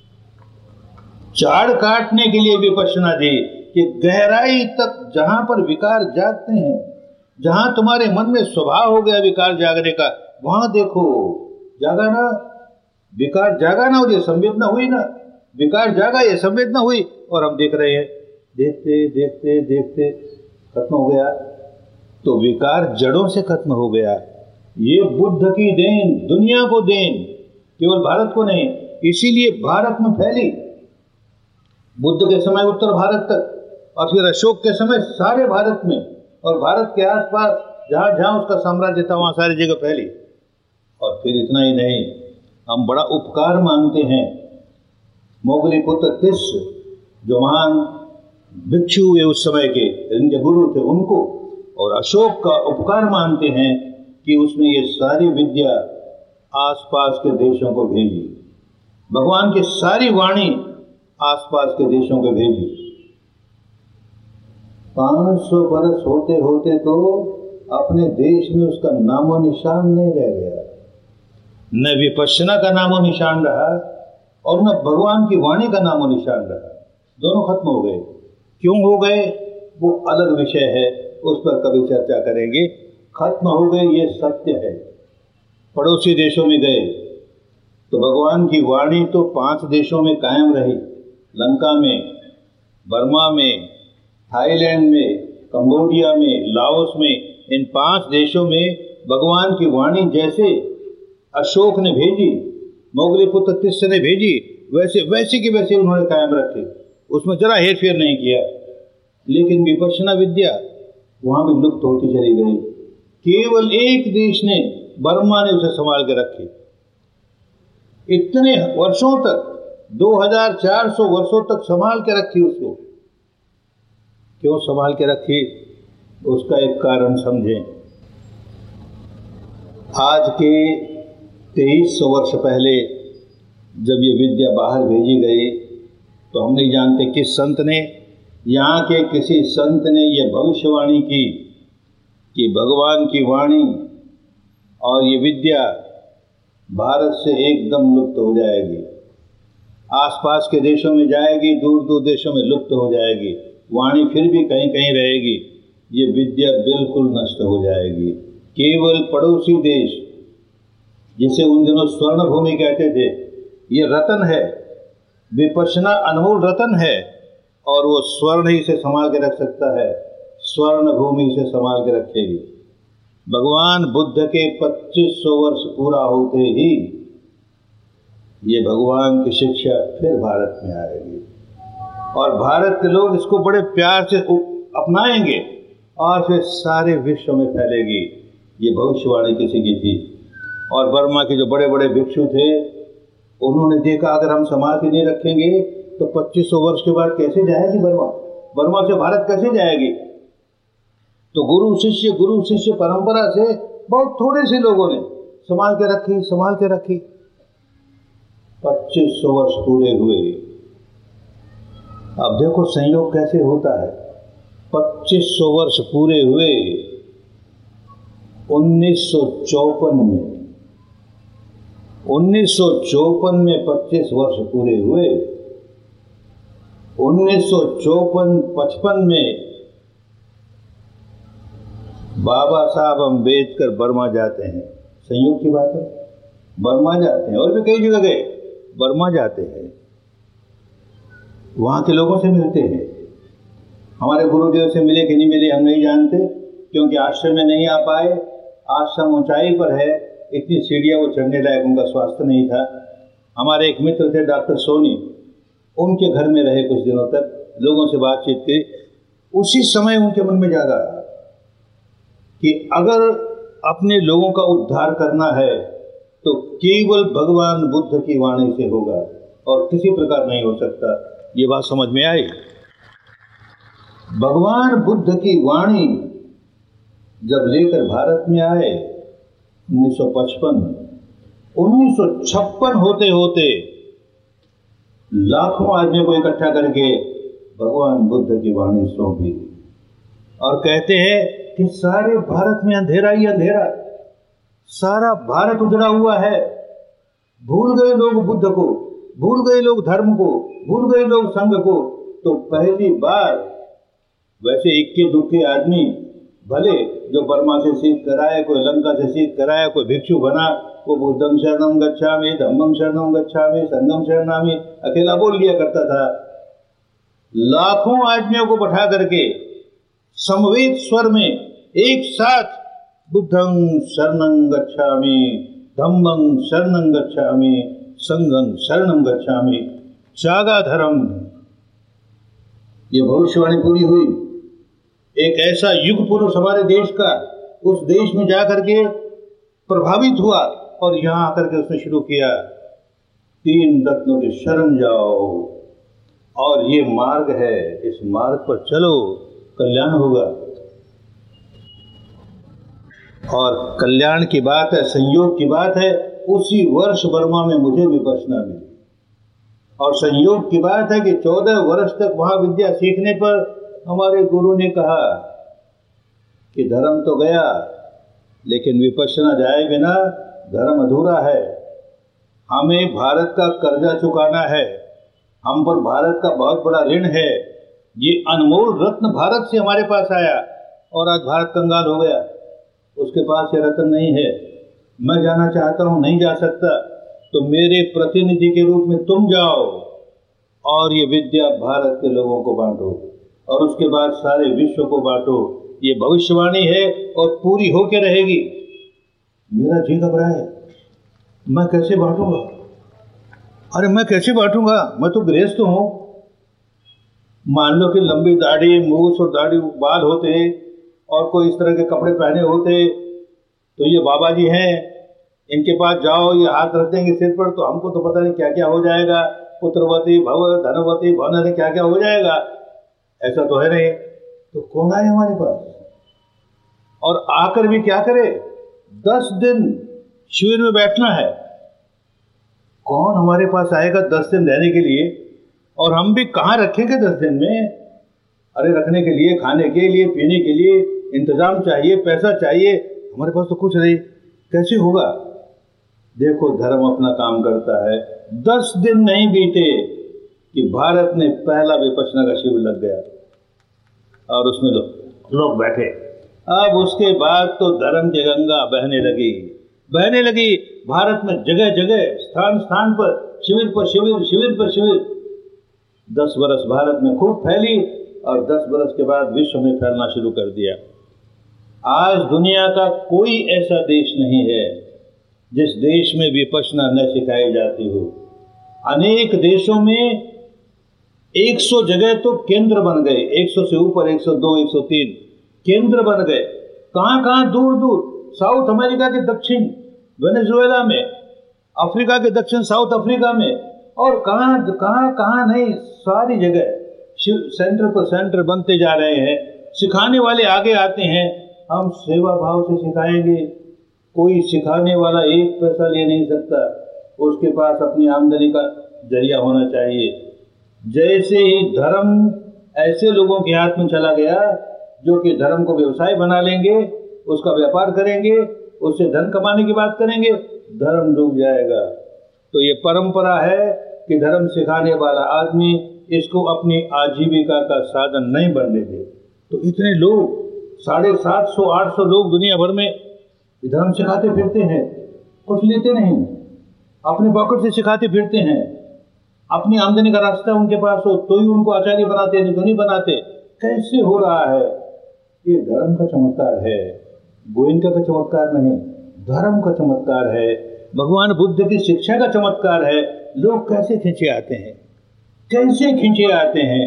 झाड़ काटने के लिए विपश्यना दी कि गहराई तक जहां पर विकार जागते हैं, जहां तुम्हारे मन में स्वभाव हो गया विकार जागने का, वहां देखो, जागा ना, विकार जागा ना, ये संवेदना हुई ना, विकार जागा, ये संवेदना हुई, और हम देख रहे हैं, देखते देखते देखते खत्म हो गया। तो विकार जड़ों से खत्म हो गया। ये बुद्ध की देन, दुनिया को देन, केवल भारत को नहीं। इसीलिए भारत में फैली, बुद्ध के समय उत्तर भारत तक, और फिर अशोक के समय सारे भारत में, और भारत के आसपास जहां जहां उसका साम्राज्य था वहां सारी जगह फैली। और फिर इतना ही नहीं, हम बड़ा उपकार मानते हैं मोगली पुत्र तिष्य, जो महान भिक्षु हुए उस समय के, इनके गुरु थे, उनको, और अशोक का उपकार मानते हैं कि उसने ये सारी विद्या आसपास के देशों को भेजी। भगवान की सारी वाणी आसपास के देशों को भेजी। पांच सौ बरस होते होते तो अपने देश में उसका नामो निशान नहीं रह गया। न विपश्यना का नामो निशान रहा और न भगवान की वाणी का नामो निशान रहा। दोनों खत्म हो गए। क्यों हो गए वो अलग विषय है, उस पर कभी चर्चा करेंगे। खत्म हो गए ये सत्य है। पड़ोसी देशों में गए तो भगवान की वाणी तो पांच देशों में कायम रही, लंका में, बर्मा में, थाईलैंड में, कंबोडिया में, लाओस में। इन पांच देशों में भगवान की वाणी जैसे अशोक ने भेजी, मोगली पुत्र तिष्य ने भेजी, वैसे वैसे की वैसे उन्होंने कायम रखे, उसमें जरा हेर फेर नहीं किया। लेकिन विपश्यना विद्या वहां भी लुप्त होती चली गई। केवल एक देश ने, बर्मा ने उसे संभाल के रखी। इतने वर्षों तक, दो हज़ार चार सौ वर्षों तक संभाल के रखी उसको। क्यों संभाल के रखी, उसका एक कारण समझें। आज के तेईस सौ वर्ष पहले जब ये विद्या बाहर भेजी गई तो हम नहीं जानते किस संत ने, यहाँ के किसी संत ने ये भविष्यवाणी की कि भगवान की वाणी और ये विद्या भारत से एकदम लुप्त हो जाएगी, आसपास के देशों में जाएगी, दूर दूर देशों में लुप्त हो जाएगी। वाणी फिर भी कहीं कहीं रहेगी, ये विद्या बिल्कुल नष्ट हो जाएगी। केवल पड़ोसी देश, जिसे उन दिनों स्वर्ण भूमि कहते थे, ये रतन है, विपश्यना अनमोल रतन है, और वो स्वर्ण ही से संभाल के रख सकता है, स्वर्ण भूमि से संभाल के रखेगी। भगवान बुद्ध के पच्चीस सौ वर्ष पूरा होते ही ये भगवान की शिक्षा फिर भारत में आएगी, और भारत के लोग इसको बड़े प्यार से अपनाएंगे और फिर सारे विश्व में फैलेगी। ये भविष्यवाणी किसी की थी। और बर्मा के जो बड़े बड़े भिक्षु थे, उन्होंने देखा अगर हम संभाल के नहीं रखेंगे तो पच्चीस सौ वर्ष के बाद कैसे जाएगी बर्मा, बर्मा से भारत कैसे जाएगी। तो गुरु शिष्य गुरु शिष्य परंपरा से बहुत थोड़े से लोगों ने संभाल के रखी, संभाल के रखी। पच्चीस सौ वर्ष पूरे हुए अब देखो संयोग कैसे होता है। पच्चीस सौ वर्ष पूरे हुए उन्नीस सौ चौपन में, उन्नीस सौ चौपन में पच्चीस वर्ष पूरे हुए। उन्नीस सौ चौपन पचपन में बाबा साहब अम्बेडकर बर्मा जाते हैं। संयोग की बात है, बर्मा जाते हैं, और भी कई जगह गए, बर्मा जाते हैं, वहाँ के लोगों से मिलते हैं। हमारे गुरुदेव से मिले कि नहीं मिले हम नहीं जानते, क्योंकि आश्रम में नहीं आ पाए। आश्रम ऊंचाई पर है, इतनी सीढ़ियाँ वो चढ़ने लायक उनका स्वास्थ्य नहीं था। हमारे एक मित्र थे डॉक्टर सोनी, उनके घर में रहे कुछ दिनों तक, लोगों से बातचीत की। उसी समय उनके मन में जागा कि अगर अपने लोगों का उद्धार करना है तो केवल भगवान बुद्ध की वाणी से होगा और किसी प्रकार नहीं हो सकता। ये बात समझ में आई। भगवान बुद्ध की वाणी जब लेकर भारत में आए उन्नीस सौ पचपन, उन्नीस सौ छप्पन होते होते लाखों आदमियों को इकट्ठा करके भगवान बुद्ध की वाणी सौंपी और कहते हैं कि सारे भारत में अंधेरा ही अंधेरा, सारा भारत उजड़ा हुआ है। भूल गए लोग बुद्ध को, भूल गए लोग धर्म को, भूल गए लोग संघ को। तो पहली बार वैसे इक्के दुक्के आदमी, भले जो बर्मा से सीख कराए, कोई लंका से सीख कराया, कोई भिक्षु बना, वो बुद्धं शरणं गच्छामि, धम्मं शरणं गच्छामि, संघं शरणामि अकेला बोल लिया करता था। लाखों आदमियों को बैठा करके समवेत स्वर में एक साथ बुद्धं शरणं गच्छामि, धम्मं शरणं गच्छामि, संघं शरणं गच्छामि, जागा धर्म। ये भविष्यवाणी पूरी हुई। एक ऐसा युग पुरुष हमारे देश का उस देश में जाकर के प्रभावित हुआ और यहाँ आकर के उसने शुरू किया, तीन रत्नों की शरण जाओ और ये मार्ग है, इस मार्ग पर चलो, कल्याण होगा। और कल्याण की बात है, संयोग की बात है, उसी वर्ष बर्मा में मुझे विपश्यना मिली। और संयोग की बात है कि चौदह वर्ष तक वहाँ विद्या सीखने पर हमारे गुरु ने कहा कि धर्म तो गया, लेकिन विपश्यना जाए बिना धर्म अधूरा है। हमें भारत का कर्जा चुकाना है, हम पर भारत का बहुत बड़ा ऋण है। ये अनमोल रत्न भारत से हमारे पास आया और आज भारत कंगाल हो गया, उसके पास ये रत्न नहीं है। मैं जाना चाहता हूँ, नहीं जा सकता, तो मेरे प्रतिनिधि के रूप में तुम जाओ और ये विद्या भारत के लोगों को बांटो और उसके बाद सारे विश्व को बांटो। ये भविष्यवाणी है और पूरी होके रहेगी। मेरा जी घबराए, मैं कैसे बांटूंगा? अरे मैं कैसे बांटूंगा, मैं तो गृहस्थ हूँ। मान लो कि लंबी दाढ़ी, मूछ और दाढ़ी बाल होते और कोई इस तरह के कपड़े पहने होते, तो ये बाबा जी हैं, इनके पास जाओ, ये हाथ रख देंगे सिर पर, तो हमको तो पता नहीं क्या क्या हो जाएगा, पुत्रवती भव, धनवती भवन, क्या क्या हो जाएगा। ऐसा तो है नहीं। तो कौन आए हमारे पास और आकर भी क्या करे? दस दिन शिविर में बैठना है, कौन हमारे पास आएगा दस दिन रहने के लिए? और हम भी कहाँ रखेंगे दस दिन में? अरे रखने के लिए, खाने के लिए, पीने के लिए इंतजाम चाहिए, पैसा चाहिए, हमारे पास तो कुछ नहीं, कैसे होगा? देखो धर्म अपना काम करता है। दस दिन नहीं बीते कि भारत में पहला विपश्यना का शिविर लग गया और उसमें लोग लोग बैठे। अब उसके बाद तो धर्म की गंगा बहने लगी, बहने लगी। भारत में जगह जगह, स्थान स्थान पर शिविर पर शिविर, शिविर पर शिविर। दस बरस भारत में खूब फैली और दस बरस के बाद विश्व में फैलना शुरू कर दिया। आज दुनिया का कोई ऐसा देश नहीं है जिस देश में विपश्यना न सिखाई जाती हो। अनेक देशों में सौ जगह तो केंद्र बन गए, सौ से ऊपर, एक सौ दो, एक सौ तीन केंद्र बन गए। कहाँ कहाँ, दूर दूर, साउथ अमेरिका के दक्षिण वेनेजुएला में, अफ्रीका के दक्षिण साउथ अफ्रीका में, और कहाँ कहाँ कहाँ नहीं, सारी जगह सेंटर पर सेंटर बनते जा रहे हैं। सिखाने वाले आगे आते हैं, हम सेवा भाव से सिखाएंगे। कोई सिखाने वाला एक पैसा ले नहीं सकता, उसके पास अपनी आमदनी का जरिया होना चाहिए। जैसे ही धर्म ऐसे लोगों के हाथ में चला गया जो कि धर्म को व्यवसाय बना लेंगे, उसका व्यापार करेंगे, उससे धन कमाने की बात करेंगे, धर्म डूब जाएगा। तो ये परंपरा है कि धर्म सिखाने वाला आदमी इसको अपनी आजीविका का साधन नहीं बनने दे। तो इतने लोग, साढ़े सात सौ आठ सौ लोग दुनिया भर में धर्म सिखाते फिरते हैं, कुछ लेते नहीं, अपने पॉकेट से सिखाते फिरते हैं, अपनी आमदनी का रास्ता उनके पास हो तो ही उनको आचार्य बनाते, नहीं तो नहीं बनाते। कैसे हो रहा है? ये धर्म का चमत्कार है, गोयनका का चमत्कार नहीं, धर्म का चमत्कार है, भगवान बुद्ध की शिक्षा का चमत्कार है। लोग कैसे खींचे आते हैं, कैसे खींचे आते हैं।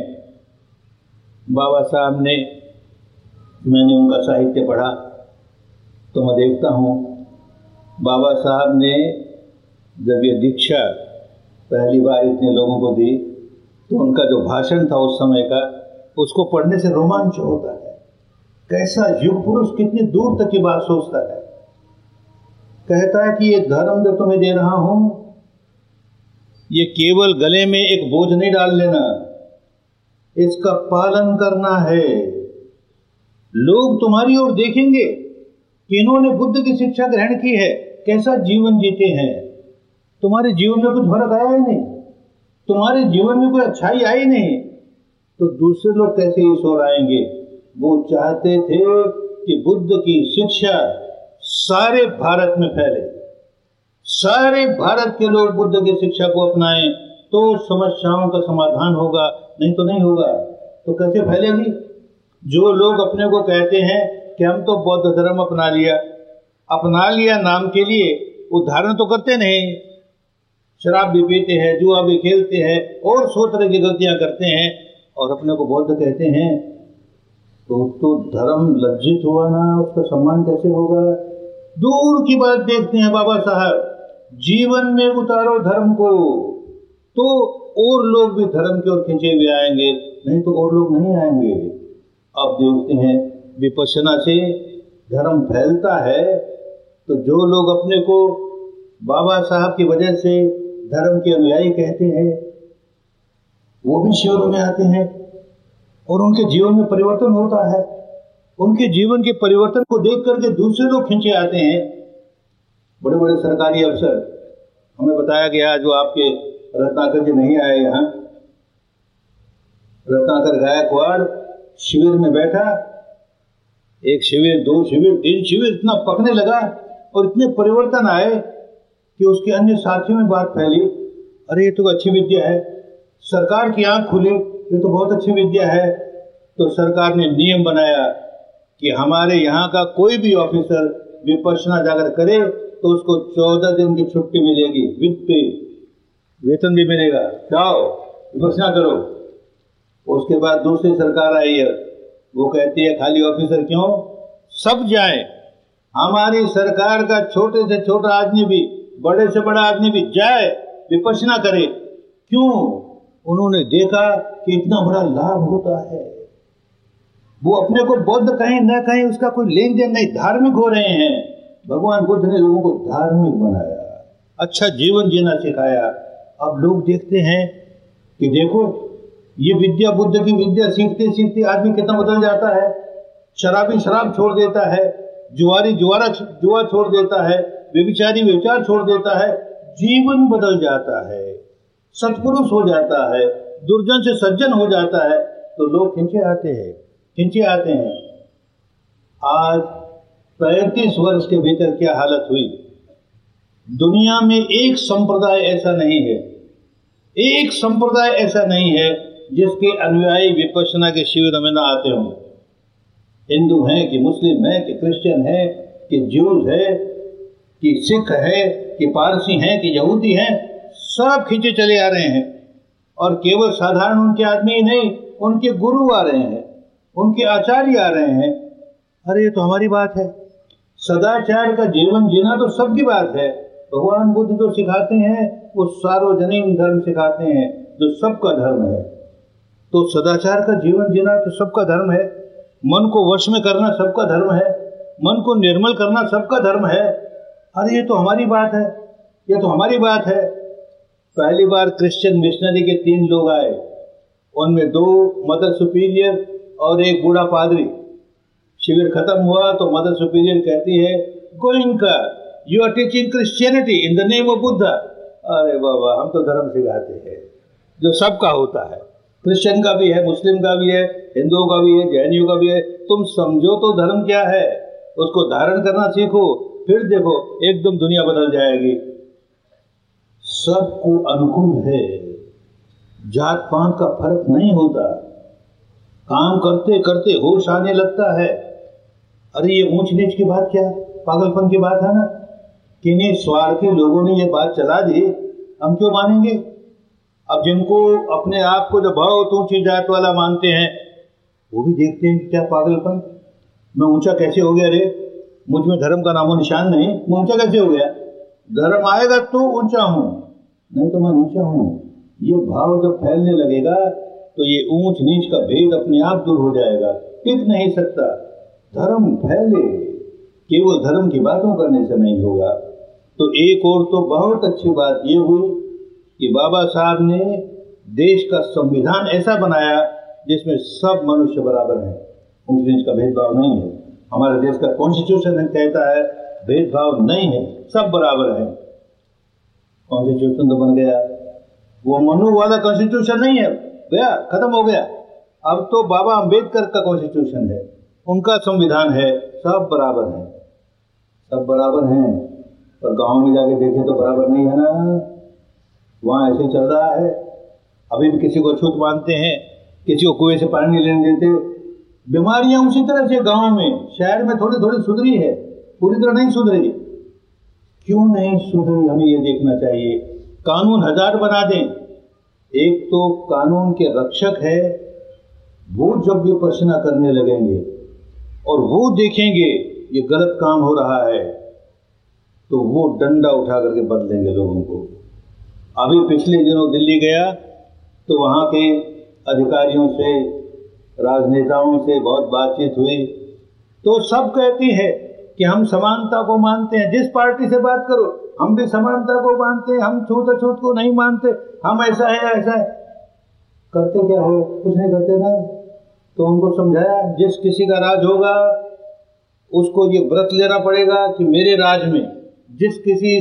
बाबा साहब ने, मैंने उनका साहित्य पढ़ा तो मैं देखता हूँ, बाबा साहब ने जब ये दीक्षा पहली बार इतने लोगों को दी तो उनका जो भाषण था उस समय का, उसको पढ़ने से रोमांच होता है। कैसा युग पुरुष कितनी दूर तक की बात सोचता है। कहता है कि ये धर्म जो तुम्हें दे रहा हूं, ये केवल गले में एक बोझ नहीं डाल लेना, इसका पालन करना है। लोग तुम्हारी ओर देखेंगे कि इन्होंने बुद्ध की शिक्षा ग्रहण की है, कैसा जीवन जीते हैं। तुम्हारे जीवन में कुछ फर्क आया ही नहीं, तुम्हारे जीवन में कोई अच्छाई आई नहीं, तो दूसरे लोग कैसे इस ओर आएंगे। वो चाहते थे कि बुद्ध की शिक्षा सारे भारत में फैले, सारे भारत के लोग बुद्ध की शिक्षा को अपनाएं, तो समस्याओं का समाधान होगा, नहीं तो नहीं होगा। तो कैसे फैलेगी? जो लोग अपने को कहते हैं कि हम तो बौद्ध धर्म अपना लिया, अपना लिया नाम के लिए, वो धारण तो करते नहीं, शराब भी पीते हैं, जुआ भी खेलते हैं और सौ तरह की गलतियां करते हैं और अपने को बौद्ध कहते हैं। तो तो धर्म लज्जित हुआ ना, उसका सम्मान कैसे होगा? दूर की बात देखते हैं बाबा साहब, जीवन में उतारो धर्म को, तो और लोग भी धर्म की ओर खींचे हुए आएंगे, नहीं तो और लोग नहीं आएंगे। अब देखते हैं विपश्यना से धर्म फैलता है, तो जो लोग अपने को बाबा साहब की वजह से धर्म के अनुयायी कहते हैं, वो भी शिविरों में आते हैं और उनके जीवन में परिवर्तन होता है। उनके जीवन के परिवर्तन को देख करके दूसरे लोग खींचे आते हैं। बड़े बड़े सरकारी अफसर, हमें बताया गया, जो आपके रत्नाकर जी नहीं आए यहाँ, रत्नाकर गायकवाड़ शिविर में बैठा, एक शिविर, दो शिविर, तीन शिविर, इतना पकने लगा और इतने परिवर्तन आए कि उसके अन्य साथियों में बात फैली, अरे ये तो अच्छी विद्या है। सरकार की आंख खुली, ये तो बहुत अच्छी विद्या है। तो सरकार ने नियम बनाया कि हमारे यहाँ का कोई भी ऑफिसर विपश्यना जाकर करे तो उसको चौदह दिन की छुट्टी मिलेगी, विद पे, वेतन भी मिलेगा, जाओ विपश्यना करो। उसके बाद दूसरी सरकार आई है, वो कहती है खाली ऑफिसर क्यों, सब जाए। हमारी सरकार का छोटे से छोटा आदमी भी, बड़े से बड़ा आदमी भी जाए, विपश्यना करे। क्यों? उन्होंने देखा कि इतना बड़ा लाभ होता है। वो अपने को बौद्ध कहें न कहें, उसका कोई लेन देन नहीं, धार्मिक हो रहे हैं। भगवान बुद्ध ने लोगों को धार्मिक बनाया, अच्छा जीवन जीना सिखाया। अब लोग देखते हैं कि देखो ये विद्या, बुद्ध की विद्या सीखते सीखते आदमी कितना बदल जाता है। शराबी शराब छोड़ देता है, जुआरी जुआरा जुआ छोड़ देता है, व्यभिचारी व्यभिचार छोड़ देता है, जीवन बदल जाता है, सत्पुरुष हो जाता है, दुर्जन से सज्जन हो जाता है। तो लोग खींचे आते हैं, खींचे आते हैं। आज पैंतीस वर्ष के भीतर क्या हालत हुई। दुनिया में एक संप्रदाय ऐसा नहीं है, एक संप्रदाय ऐसा नहीं है जिसके अनुयायी विपश्यना के शिविर में न आते हों। हिंदू हैं कि मुस्लिम हैं कि क्रिश्चियन हैं कि ज्यूज है कि सिख है कि पारसी हैं कि यहूदी हैं, सब खींचे चले आ रहे हैं। और केवल साधारण उनके आदमी ही नहीं, उनके गुरु आ रहे हैं, उनके आचार्य आ रहे हैं। अरे ये तो हमारी बात है। सदाचार का जीवन जीना तो सबकी बात है। भगवान बुद्ध जो सिखाते हैं वो सार्वजनिक धर्म सिखाते हैं, जो सबका धर्म है। तो सदाचार का जीवन जीना तो सबका धर्म है। मन को वश में करना सबका धर्म है, मन को निर्मल करना सबका धर्म है। अरे ये तो हमारी बात है, ये तो हमारी बात है। पहली बार क्रिश्चियन मिशनरी के तीन लोग आए, उनमें दो मदर सुपीरियर और एक बूढ़ा पादरी। शिविर खत्म हुआ तो मदर सुपीरियर कहती है, Goenka, you are teaching Christianity in the name of Buddha. अरे बाबा, हम तो धर्म सिखाते हैं जो सबका होता है, क्रिश्चियन का भी है, मुस्लिम का भी है, हिंदुओं का भी है, जैनियों का भी है। तुम समझो तो धर्म क्या है, उसको धारण करना सीखो, फिर देखो एकदम दुनिया बदल जाएगी। सबको अनुकूल है, जात पात का फर्क नहीं होता। काम करते करते होश आने लगता है। अरे ये ऊंच नीच की बात क्या, पागलपन की बात है ना। किन्हीं स्वार्थी लोगों ने ये बात चला दी, हम क्यों मानेंगे। अब जिनको अपने आप को जो बहुत ऊंची जात वाला मानते हैं, वो भी देखते हैं कि क्या पागलपन, मैं ऊंचा कैसे हो गया रे, मुझ में धर्म का नामो निशान नहीं, मैं ऊंचा कैसे हो गया। धर्म आएगा तो ऊंचा हूं, नहीं तो मैं नीचा हूं। ये भाव जब फैलने लगेगा तो ये ऊंच नीच का भेद अपने आप दूर हो जाएगा। टिक नहीं सकता। धर्म फैले, केवल धर्म की बातों करने से नहीं होगा। तो एक और तो बहुत अच्छी बात ये हुई कि बाबा साहब ने देश का संविधान ऐसा बनाया जिसमें सब मनुष्य बराबर हैं, ऊंच नीच का भेदभाव नहीं है। हमारे देश का कॉन्स्टिट्यूशन कहता है भेदभाव नहीं है, सब बराबर है। कॉन्स्टिट्यूशन तो बन गया, वो मनु वाला कॉन्स्टिट्यूशन नहीं है, गया खत्म हो गया। अब तो बाबा अंबेडकर का कॉन्स्टिट्यूशन है, उनका संविधान है, सब बराबर हैं, सब बराबर हैं। पर गांव में जाके देखें तो बराबर नहीं है ना, वहाँ ऐसे चल रहा है। अभी भी किसी को अछूत मानते हैं, किसी को कुएं से पानी नहीं लेने देते। बीमारियां उसी तरह से गांव में, शहर में थोड़ी थोड़ी सुधरी है, पूरी तरह नहीं सुधरी। क्यों नहीं सुधरी, हमें ये देखना चाहिए। कानून हजार बना दें, एक तो कानून के रक्षक है, वो जब विपश्यना करने लगेंगे और वो देखेंगे ये गलत काम हो रहा है, तो वो डंडा उठा करके बदलेंगे लोगों को। अभी पिछले दिनों दिल्ली गया तो वहाँ के अधिकारियों से, राजनेताओं से बहुत बातचीत हुई, तो सब कहती है कि हम समानता को मानते हैं। जिस पार्टी से बात करो, हम भी समानता को मानते हैं, हम छूत अछूत को नहीं मानते, हम ऐसा है ऐसा है। करते क्या हो, कुछ नहीं करते ना। तो उनको समझाया, जिस किसी का राज होगा उसको ये व्रत लेना पड़ेगा कि मेरे राज में, जिस किसी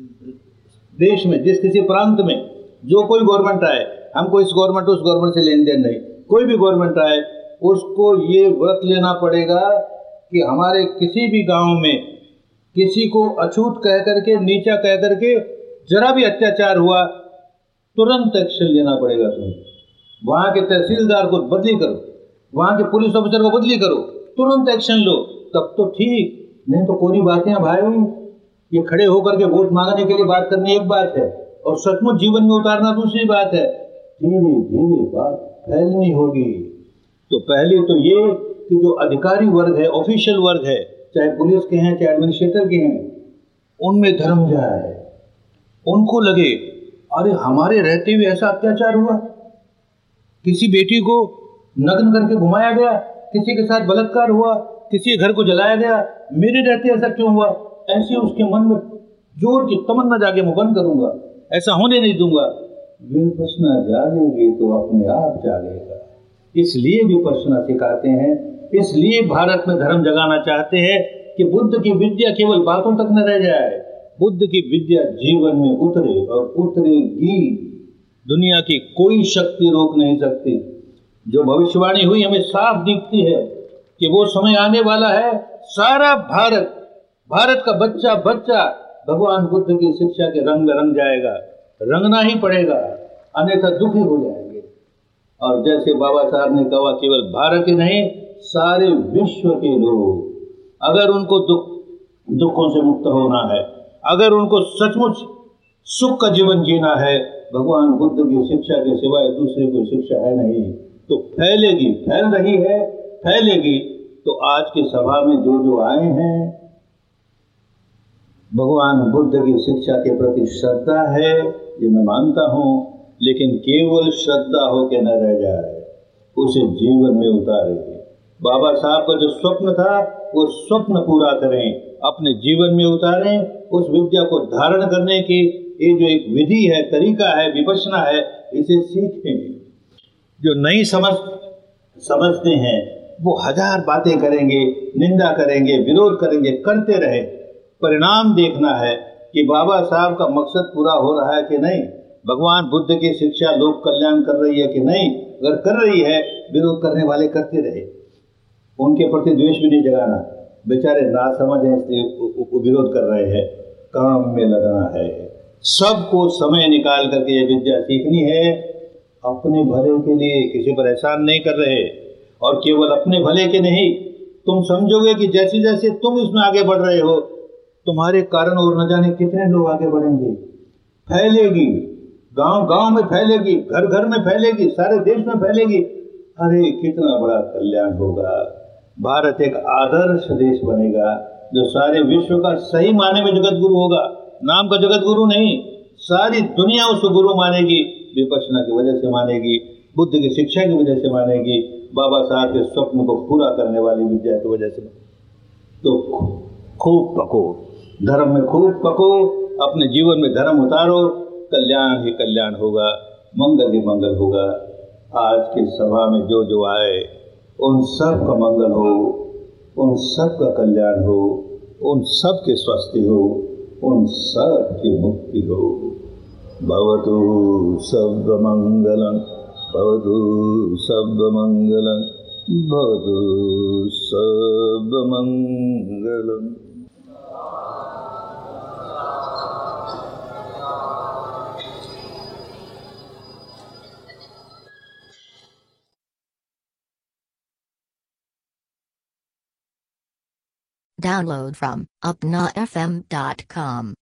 देश में, जिस किसी प्रांत में जो कोई गवर्नमेंट आए, हमको इस गवर्नमेंट उस गवर्नमेंट से लेन देन नहीं, कोई भी गवर्नमेंट आए उसको ये व्रत लेना पड़ेगा कि हमारे किसी भी गांव में किसी को अछूत कह करके, नीचा कह करके जरा भी अत्याचार हुआ, तुरंत एक्शन लेना पड़ेगा। तुम्हें वहाँ के तहसीलदार को बदली करो, वहाँ के पुलिस ऑफिसर को बदली करो, तुरंत एक्शन लो, तब तो ठीक। नहीं तो कोई बातें भाई, ये खड़े होकर के वोट मांगने के लिए बात करनी एक बात है और सचमुच जीवन में उतारना दूसरी बात है। धीरे धीरे बात फैलनी होगी। तो पहले तो ये कि जो अधिकारी वर्ग है, ऑफिशियल वर्ग है, चाहे पुलिस के हैं चाहे एडमिनिस्ट्रेटर के हैं, उनमें धर्म जाए, उनको लगे अरे हमारे रहते हुए ऐसा अत्याचार हुआ, किसी बेटी को नग्न करके घुमाया गया, किसी के साथ बलात्कार हुआ, किसी घर को जलाया गया, मेरे रहते ऐसा क्यों हुआ। ऐसे उसके मन में जोर की तमन्ना जाके मैं बंद करूंगा, ऐसा होने नहीं दूंगा। विपश्यना जागेगी तो अपने आप जागेगा। इसलिए विपश्यना सिखाते हैं, इसलिए भारत में धर्म जगाना चाहते हैं कि बुद्ध की विद्या केवल बातों तक न रह जाए, बुद्ध की विद्या जीवन में उतरे और उतरेगी। दुनिया की कोई शक्ति रोक नहीं सकती। जो भविष्यवाणी हुई हमें साफ दिखती है कि वो समय आने वाला है, सारा भारत, भारत का बच्चा बच्चा भगवान बुद्ध की शिक्षा के रंग में रंग जाएगा, रंगना ही पड़ेगा, अन्यथा दुखी हो जाएंगे। और जैसे बाबा साहब ने कहा, केवल भारत ही नहीं, सारे विश्व के लोग, अगर उनको दुख दुखों से मुक्त होना है, अगर उनको सचमुच सुख का जीवन जीना है, भगवान बुद्ध की शिक्षा के सिवाय दूसरी कोई शिक्षा है नहीं। तो फैलेगी, फैल रही है, फैलेगी। तो आज की सभा में जो जो आए हैं, भगवान बुद्ध की शिक्षा के प्रति श्रद्धा है, ये मैं मानता हूँ, लेकिन केवल श्रद्धा हो के न रह जाए, उसे जीवन में उतारे। बाबा साहब का जो स्वप्न था वो स्वप्न पूरा करें, अपने जीवन में उतारें। उस विद्या को धारण करने की ये जो एक विधि है, तरीका है, विपश्यना है, इसे सीखें। जो नहीं समझ समझते हैं वो हजार बातें करेंगे, निंदा करेंगे, विरोध करेंगे, करते रहे। परिणाम देखना है कि बाबा साहब का मकसद पूरा हो रहा है कि नहीं, भगवान बुद्ध की शिक्षा लोक कल्याण कर रही है कि नहीं। अगर कर रही है, विरोध करने वाले करते रहे, उनके प्रति द्वेष भी नहीं जगाना। बेचारे ना समझ हैं इसलिए विरोध कर रहे हैं। काम में लगना है, सबको समय निकाल करके ये विद्या सीखनी है, अपने भले के लिए, किसी पर एहसान नहीं कर रहे। और केवल अपने भले के नहीं, तुम समझोगे कि जैसे जैसे तुम इसमें आगे बढ़ रहे हो, तुम्हारे कारण और न जाने कितने लोग आगे बढ़ेंगे। फैलेगी, गांव गांव में फैलेगी, घर घर में फैलेगी, सारे देश में फैलेगी। अरे कितना बड़ा कल्याण होगा। भारत एक आदर्श देश बनेगा जो सारे विश्व का सही माने में जगत गुरु होगा। नाम का जगत गुरु नहीं, सारी दुनिया उसको गुरु मानेगी। विपश्यना की वजह से मानेगी, बुद्ध की शिक्षा की वजह से मानेगी, बाबा साहब के स्वप्न को पूरा करने वाली विद्या की वजह से। तो खूब पको, धर्म में खूब पको, अपने जीवन में धर्म उतारो, कल्याण ही कल्याण होगा, मंगल ही मंगल होगा। आज की सभा में जो जो आए उन सब का मंगल हो, उन सब का कल्याण हो, उन सब की स्वस्थि हो, उन सब की मुक्ति हो। भवतु सर्वमंगलं, भवतु सर्वमंगलं, भवतु सर्वमंगलम्। Download from upna f m dot com.